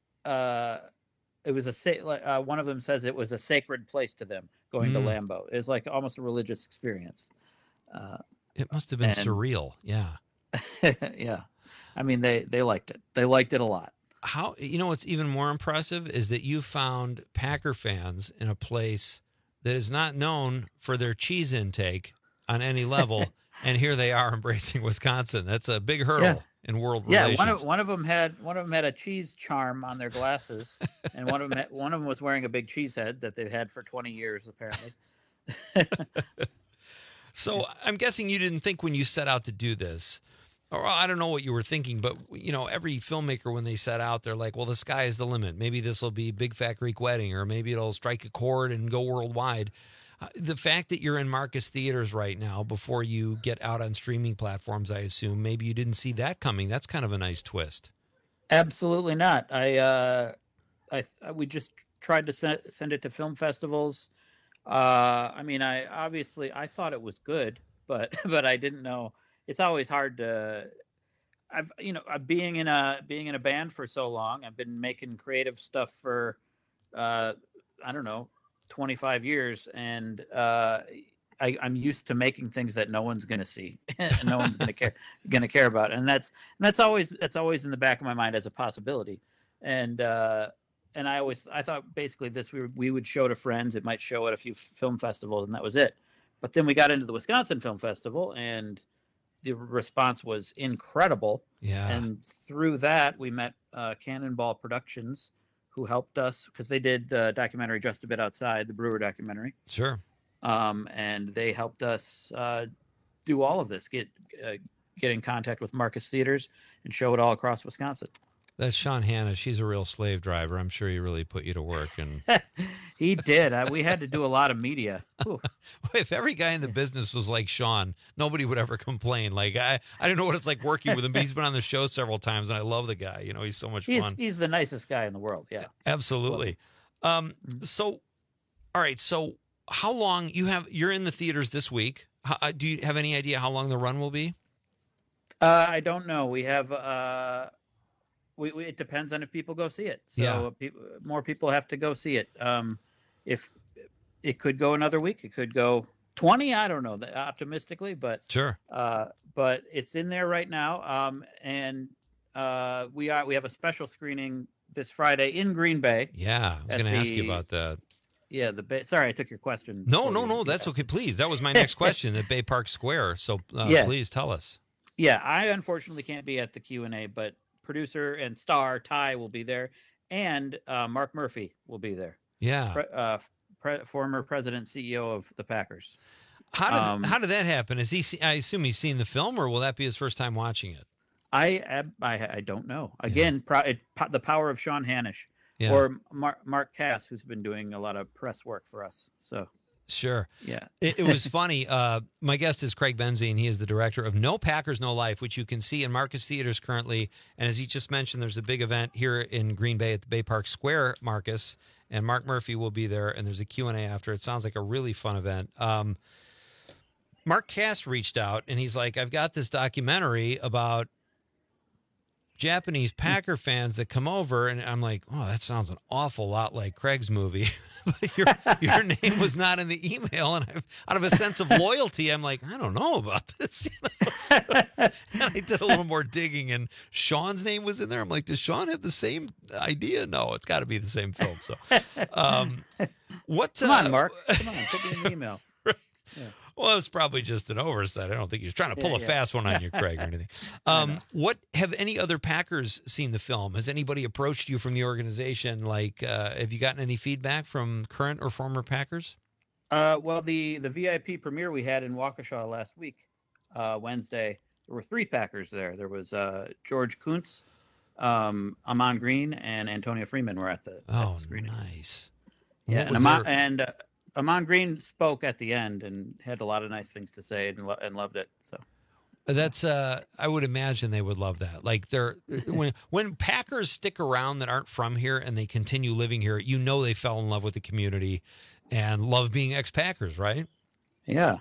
it was one of them says it was a sacred place to them going to Lambeau. It's like almost a religious experience. It must have been surreal. Yeah. Yeah. I mean, they liked it. They liked it a lot. How, what's even more impressive is that you found Packer fans in a place that is not known for their cheese intake on any level. And here they are embracing Wisconsin. That's a big hurdle in world relations. Yeah, one of them had a cheese charm on their glasses, and one of them was wearing a big cheese head that they've had for 20 years apparently. So I'm guessing you didn't think when you set out to do this, or I don't know what you were thinking, but every filmmaker, when they set out, they're like, well, the sky is the limit. Maybe this will be Big Fat Greek Wedding, or maybe it'll strike a chord and go worldwide. The fact that you're in Marcus theaters right now before you get out on streaming platforms, I assume, maybe you didn't see that coming. That's kind of a nice twist. Absolutely not. We just tried to send it to film festivals. I mean, I thought it was good, but I didn't know. It's always hard to. Being in a band for so long, I've been making creative stuff for, I don't know, 25 years, and I'm used to making things that no one's going to see and no one's going to care about, and that's always in the back of my mind as a possibility. And I thought basically this we would show to friends. It might show at a few film festivals, and that was it. But then we got into the Wisconsin Film Festival, and the response was incredible. Yeah. And through that, we met Cannonball Productions, who helped us, because they did the documentary Just a Bit Outside, the Brewer documentary. Sure. And they helped us do all of this, get in contact with Marcus Theaters and show it all across Wisconsin. That's Sean Hanna. She's a real slave driver. I'm sure he really put you to work. And he did. We had to do a lot of media. If every guy in the business was like Sean, nobody would ever complain. Like, I don't know what it's like working with him, but he's been on the show several times, and I love the guy. He's so much fun. He's the nicest guy in the world. Yeah, absolutely. So, all right. So, how long you're in the theaters this week? Do you have any idea how long the run will be? I don't know. We have. It depends on if people go see it. So more people have to go see it. If it could go another week, it could go 20. I don't know, optimistically, but sure. But it's in there right now. And we have a special screening this Friday in Green Bay. Yeah, I was going to ask you about that. Yeah, sorry, I took your question. No, that's okay. Please, that was my next question at Bay Park Square. So please tell us. Yeah, I unfortunately can't be at the Q&A, but producer and star Ty will be there, and Mark Murphy will be there. Yeah. Former president, CEO of the Packers. How did that happen? I assume he's seen the film, or will that be his first time watching it? I don't know. Again, the power of Sean Hanish or Mark Cass, who's been doing a lot of press work for us. So sure, yeah. It was funny. My guest is Craig Benzine. He is the director of No Packers, No Life, which you can see in Marcus Theaters currently. And as he just mentioned, there's a big event here in Green Bay at the Bay Park Square, Marcus, and Mark Murphy will be there. And there's a Q&A after. It sounds like a really fun event. Mark Cass reached out, and he's like, I've got this documentary about Japanese Packer fans that come over, and I'm like, oh, that sounds an awful lot like Craig's movie. But your name was not in the email, and out of a sense of loyalty, I'm like, I don't know about this. So, and I did a little more digging, and Sean's name was in there. I'm like, does Sean have the same idea? No, it's got to be the same film. So, Come on, Mark. Come on, put me in the email. Yeah. Well, it's probably just an oversight. I don't think he was trying to pull a fast one on you, Craig, or anything. What have any other Packers seen the film? Has anybody approached you from the organization? Like, have you gotten any feedback from current or former Packers? Well, the VIP premiere we had in Waukesha last week, Wednesday, there were 3 Packers there. There was George Kuntz, Amon Green, and Antonio Freeman were at the screenings. Nice. Yeah, and Amon Green spoke at the end and had a lot of nice things to say and loved it. So that's I would imagine they would love that. Like when Packers stick around that aren't from here and they continue living here, you know they fell in love with the community and love being ex-Packers, right? Yeah.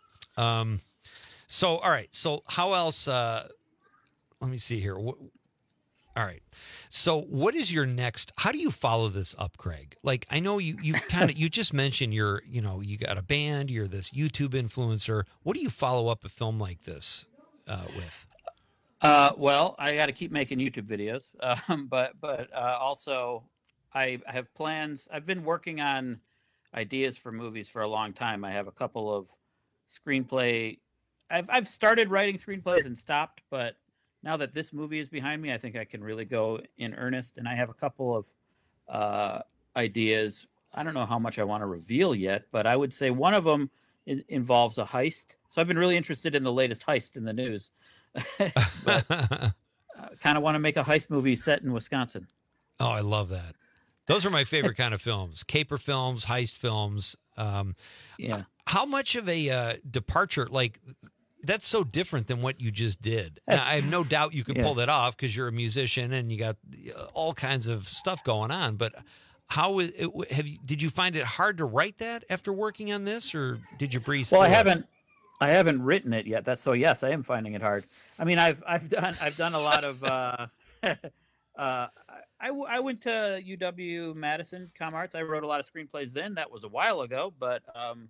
So all right. So how else? Let me see here. All right. So what is your next, how do you follow this up, Craig? Like, I know you just mentioned you got a band, you're this YouTube influencer. What do you follow up a film like this with? Well, I got to keep making YouTube videos. But also I have plans. I've been working on ideas for movies for a long time. I have a couple of screenplay. I've started writing screenplays and stopped, but now that this movie is behind me, I think I can really go in earnest. And I have a couple of ideas. I don't know how much I want to reveal yet, but I would say one of them involves a heist. So I've been really interested in the latest heist in the news. But kind of want to make a heist movie set in Wisconsin. Oh, I love that. Those are my favorite kind of films. Caper films, heist films. Yeah. How much of a departure, like... That's so different than what you just did. Now, I have no doubt you could pull that off because you're a musician and you got all kinds of stuff going on. But did you find it hard to write that after working on this, or did you breeze through it? I haven't written it yet. So yes, I am finding it hard. I mean, I've done a lot of. I went to UW Madison Com Arts. I wrote a lot of screenplays then. That was a while ago, but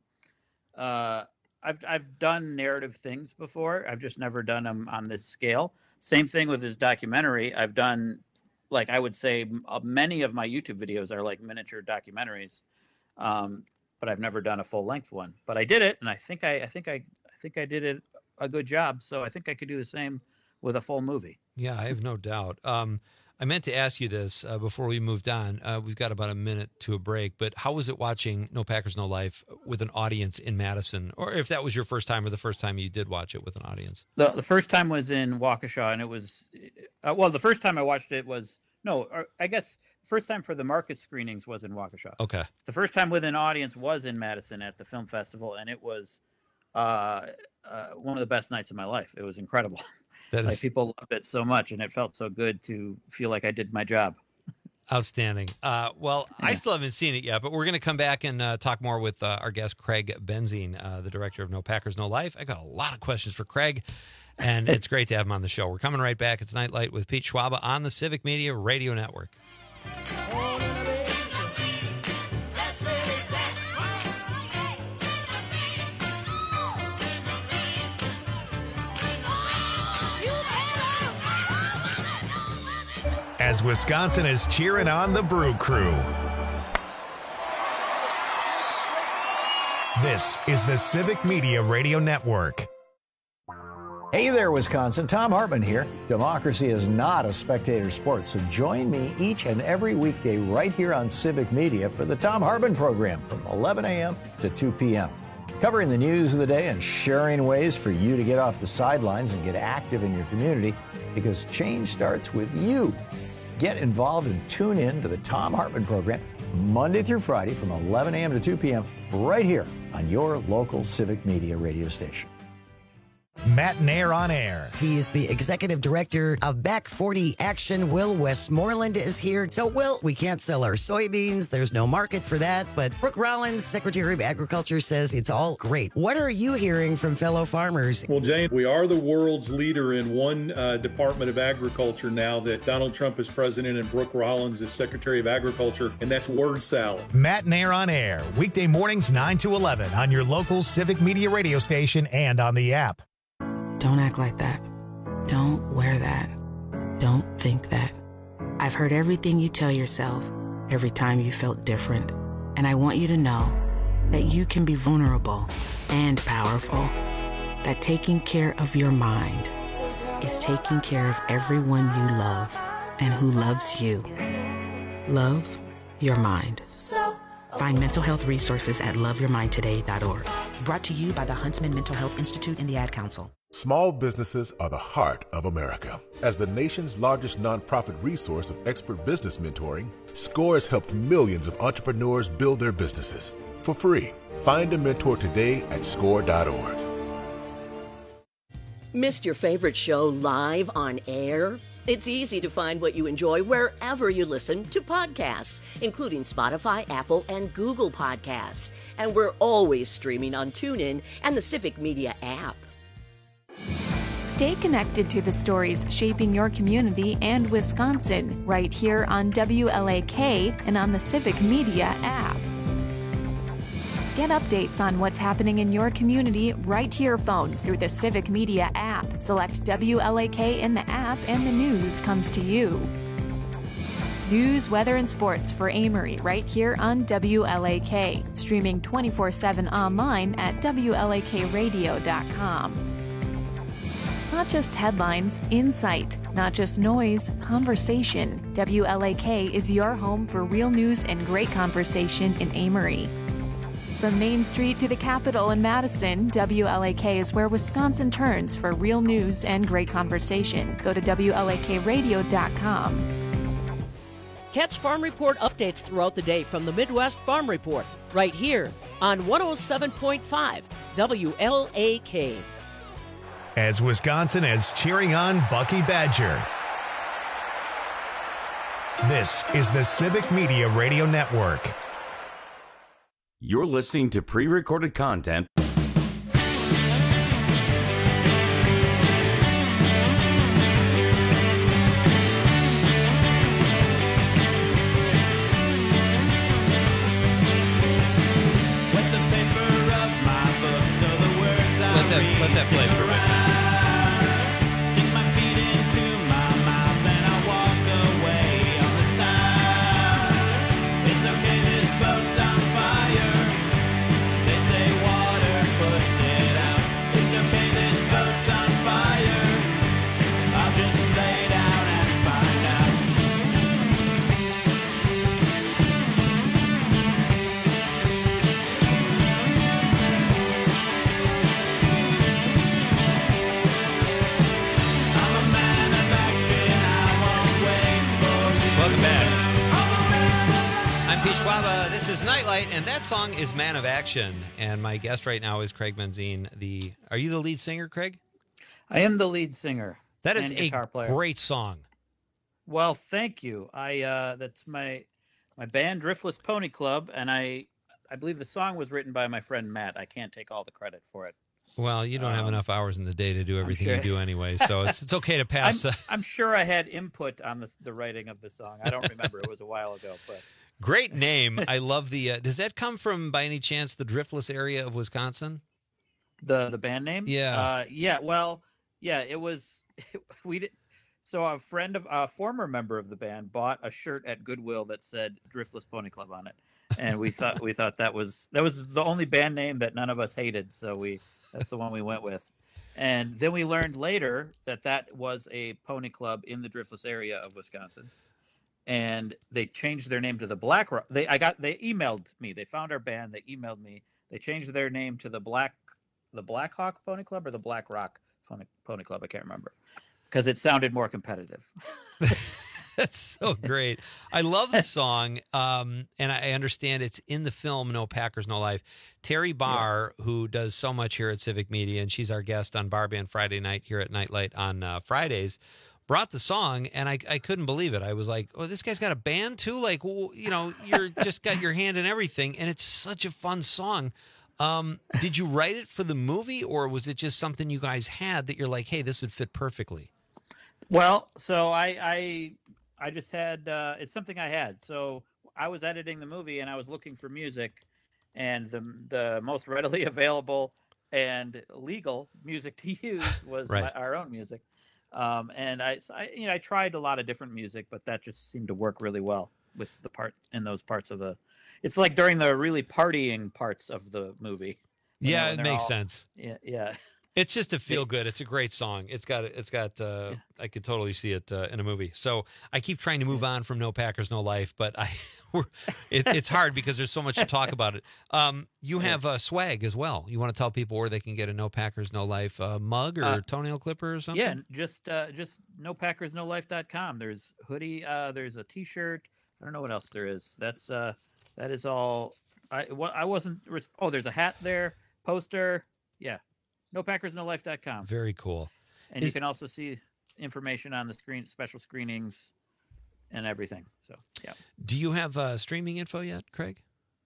I've done narrative things before. I've just never done them on this scale. Same thing with this documentary. I've done, like, I would say many of my YouTube videos are like miniature documentaries, but I've never done a full length one. But I did it, and I think I did it a good job. So I think I could do the same with a full movie. Yeah, I have no doubt. I meant to ask you this before we moved on. We've got about a minute to a break, but how was it watching No Packers, No Life with an audience in Madison? Or if that was your first time or the first time you did watch it with an audience? The first time was in Waukesha, and it was, the first time I watched it was, I guess the first time for the market screenings was in Waukesha. Okay. The first time with an audience was in Madison at the film festival, and it was one of the best nights of my life. It was incredible. Like, people loved it so much, and it felt so good to feel like I did my job. Outstanding. I still haven't seen it yet, but we're going to come back and talk more with our guest, Craig Benzine, the director of No Packers, No Life. I got a lot of questions for Craig, and it's great to have him on the show. We're coming right back. It's Nightlight with Pete Schwaba on the Civic Media Radio Network. As Wisconsin is cheering on the Brew Crew. This is the Civic Media Radio Network. Hey there, Wisconsin. Tom Hartman here. Democracy is not a spectator sport, so join me each and every weekday right here on Civic Media for the Tom Hartman program from 11 a.m. to 2 p.m. Covering the news of the day and sharing ways for you to get off the sidelines and get active in your community, because change starts with you. Get involved and tune in to the Tom Hartman program Monday through Friday from 11 a.m. to 2 p.m. right here on your local Civic Media radio station. Matt Nair on air. He is the executive director of Back 40 Action. Will Westmoreland is here. So, Will, we can't sell our soybeans. There's no market for that. But Brooke Rollins, Secretary of Agriculture, says it's all great. What are you hearing from fellow farmers? Well, Jane, we are the world's leader in one Department of Agriculture now that Donald Trump is president and Brooke Rollins is Secretary of Agriculture, and that's word salad. Matt Nair on air. Weekday mornings 9 to 11 on your local Civic Media radio station and on the app. Don't act like that. Don't wear that. Don't think that. I've heard everything you tell yourself every time you felt different. And I want you to know that you can be vulnerable and powerful. That taking care of your mind is taking care of everyone you love and who loves you. Love your mind. Find mental health resources at loveyourmindtoday.org. Brought to you by the Huntsman Mental Health Institute and the Ad Council. Small businesses are the heart of America. As the nation's largest nonprofit resource of expert business mentoring, SCORE has helped millions of entrepreneurs build their businesses for free. Find a mentor today at score.org. Missed your favorite show live on air? It's easy to find what you enjoy wherever you listen to podcasts, including Spotify, Apple, and Google Podcasts. And we're always streaming on TuneIn and the Civic Media app. Stay connected to the stories shaping your community and Wisconsin right here on WLAK and on the Civic Media app. Get updates on what's happening in your community right to your phone through the Civic Media app. Select WLAK in the app and the news comes to you. News, weather, and sports for Amory right here on WLAK. Streaming 24/7 online at WLAKradio.com. Not just headlines, insight. Not just noise, conversation. WLAK is your home for real news and great conversation in Amory. From Main Street to the Capitol in Madison, WLAK is where Wisconsin turns for real news and great conversation. Go to WLAKradio.com. Catch Farm Report updates throughout the day from the Midwest Farm Report, right here on 107.5 WLAK. As Wisconsin is cheering on Bucky Badger. This is the Civic Media Radio Network. You're listening to pre-recorded content. Let that play for a bit. Schwaba, this is Nightlight, and that song is Man of Action. And my guest right now is Craig Benzine. Are you the lead singer, Craig? I am the lead singer. That is a player. Great song. Well, thank you. That's my band, Driftless Pony Club, and I believe the song was written by my friend Matt. I can't take all the credit for it. Well, you don't have enough hours in the day to do everything you do anyway, so it's okay to pass. I'm sure I had input on the writing of the song. I don't remember. It was a while ago, but. Great name. I love the. Does that come from, by any chance, the Driftless area of Wisconsin? The band name? Yeah. Yeah. Well, yeah. It was. We did. So a former member of the band bought a shirt at Goodwill that said Driftless Pony Club on it, and we thought that was the only band name that none of us hated. So that's the one we went with. And then we learned later that was a pony club in the Driftless area of Wisconsin. And they changed their name to the Black Rock. They emailed me. They found our band. They emailed me. They changed their name to the Black Hawk Pony Club or the Black Rock Pony Club. I can't remember because it sounded more competitive. That's so great. I love the song, and I understand it's in the film No Packers, No Life. Terry Barr, who does so much here at Civic Media, and she's our guest on Bar Band Friday night here at Nightlight on Fridays, brought the song, and I couldn't believe it. I was like, oh, this guy's got a band too? Like, well, you're just got your hand in everything, and it's such a fun song. Did you write it for the movie, or was it just something you guys had that you're like, hey, this would fit perfectly? Well, so I just had it's something I had. So I was editing the movie and I was looking for music, and the most readily available and legal music to use was our own music. And I tried a lot of different music, but that just seemed to work really well with the part in those parts of the. It's like during the really partying parts of the movie. Yeah, it makes sense. Yeah. It's just a feel good. It's a great song. It's got. I could totally see it in a movie. So I keep trying to move on from No Packers, No Life, but it's hard because there's so much to talk about it. You have swag as well. You want to tell people where they can get a No Packers, No Life mug or toenail clipper or something? Yeah, just NoPackersNoLife.com. There's hoodie. There's a T-shirt. I don't know what else there is. That is all. I wasn't. Oh, there's a hat there. Poster. Yeah. NoPackersNoLife.com. Very cool. And you can also see information on the screen, special screenings, and everything. So, yeah. Do you have streaming info yet, Craig?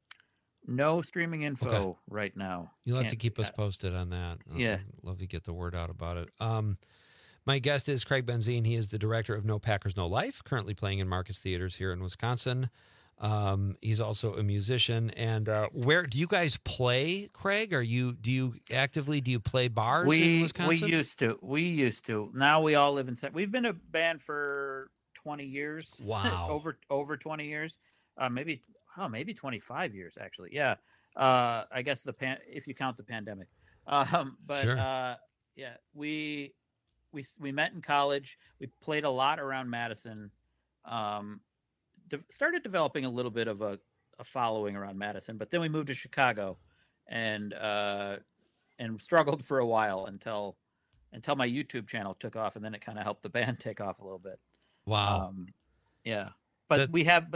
No streaming info right now. You'll have to keep us posted on that. Yeah. I'd love to get the word out about it. My guest is Craig Benzine. He is the director of No Packers, No Life, currently playing in Marcus Theaters here in Wisconsin. He's also a musician. And where do you guys play, Craig? Do you play bars in Wisconsin? We used to. Now we all live in. We've been a band for 20 years. Wow. over 20 years. Maybe 25 years actually. Yeah. I guess if you count the pandemic. But sure. Yeah, we met in college. We played a lot around Madison. Started developing a little bit of a following around Madison, but then we moved to Chicago and struggled for a while until my YouTube channel took off, and then it kind of helped the band take off a little bit. Wow. Yeah. But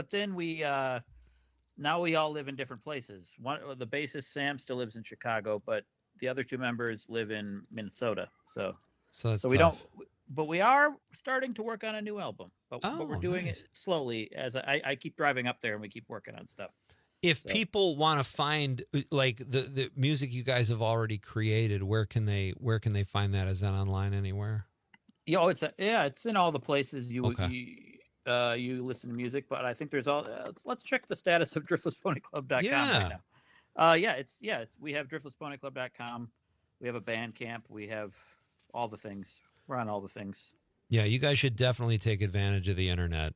now we all live in different places. The bassist Sam still lives in Chicago, but the other two members live in Minnesota. So we don't. But we are starting to work on a new album, but we're doing it slowly as I keep driving up there and we keep working on stuff. If people want to find like the music you guys have already created, where can they find that? Is that online anywhere? It's in all the places you listen to music, but I think there's all. Let's check the status of DriftlessPonyClub.com right now. We have DriftlessPonyClub.com. We have a Bandcamp. We have all the things. We're on all the things. Yeah, you guys should definitely take advantage of the internet.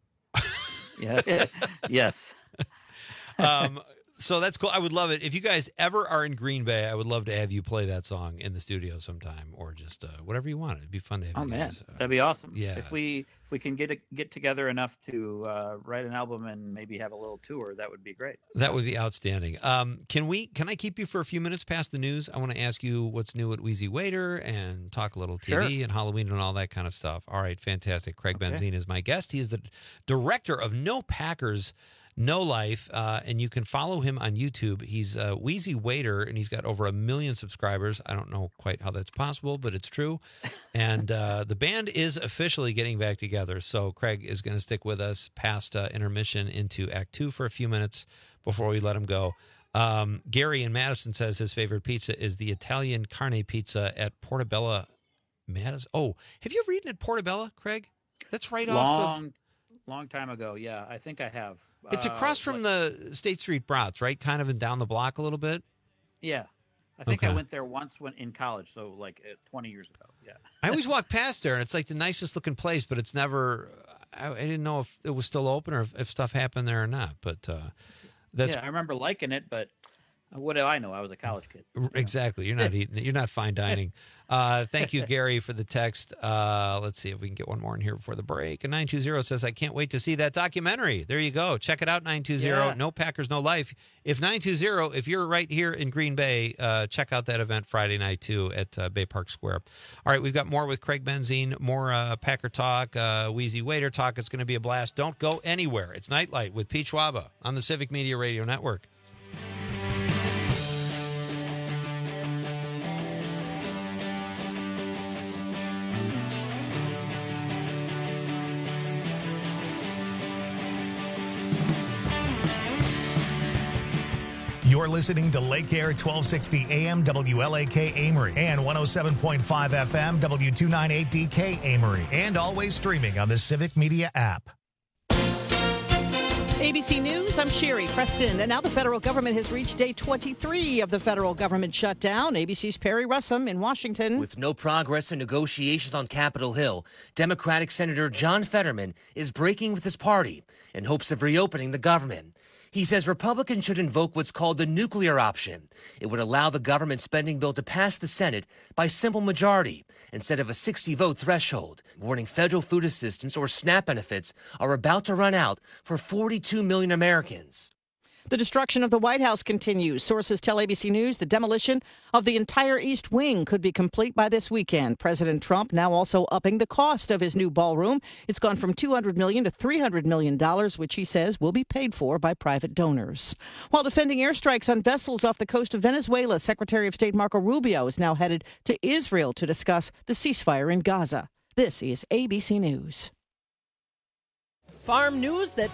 Yeah. Yes. So that's cool. I would love it. If you guys ever are in Green Bay, I would love to have you play that song in the studio sometime, or just whatever you want. It'd be fun to have you guys. That'd be awesome. Yeah. If we can get together enough to write an album and maybe have a little tour, that would be great. That would be outstanding. Can I keep you for a few minutes past the news? I want to ask you what's new at Wheezy Waiter and talk a little TV and Halloween and all that kind of stuff. All right, fantastic. Craig Benzine is my guest. He is the director of No Packers, No Life, and you can follow him on YouTube. He's Wheezy Waiter, and he's got over 1 million subscribers. I don't know quite how that's possible, but it's true. And the band is officially getting back together. So Craig is going to stick with us past intermission into Act 2 for a few minutes before we let him go. Gary in Madison says his favorite pizza is the Italian carne pizza at Portobello, Madison. Oh, have you ever eaten at Portobello, Craig? That's right off of... Long time ago, yeah. I think I have. It's across from the State Street Brats, right? Kind of down the block a little bit. Yeah. I think I went there once when in college, so like 20 years ago. Yeah. I always walk past there, and it's like the nicest looking place, but it's never... I didn't know if it was still open or if stuff happened there or not, but that's... Yeah, I remember liking it, but What do I know? I was a college kid. Exactly. You're not eating. You're not fine dining. Thank you, Gary, for the text. Let's see if we can get one more in here before the break. And 920 says, I can't wait to see that documentary. There you go. Check it out, 920. Yeah. No Packers, no life. If 920, if you're right here in Green Bay, check out that event Friday night, too, at Bay Park Square. All right, we've got more with Craig Benzine, more Packer talk, Wheezy Waiter talk. It's going to be a blast. Don't go anywhere. It's Nightlight with Pete Schwaba on the Civic Media Radio Network. You're listening to Lake Air 1260 AM WLAK Amory and 107.5 FM W298DK Amory, and always streaming on the Civic Media app. ABC News, I'm Sherry Preston. And now the federal government has reached day 23 of the federal government shutdown. ABC's Perry Russum in Washington. With no progress in negotiations on Capitol Hill, Democratic Senator John Fetterman is breaking with his party in hopes of reopening the government. He says Republicans should invoke what's called the nuclear option. It would allow the government spending bill to pass the Senate by simple majority instead of a 60-vote threshold, warning federal food assistance or SNAP benefits are about to run out for 42 million Americans. The destruction of the White House continues. Sources tell ABC News the demolition of the entire East Wing could be complete by this weekend. President Trump now also upping the cost of his new ballroom. It's gone from $200 million to $300 million, which he says will be paid for by private donors. While defending airstrikes on vessels off the coast of Venezuela, Secretary of State Marco Rubio is now headed to Israel to discuss the ceasefire in Gaza. This is ABC News. Farm news that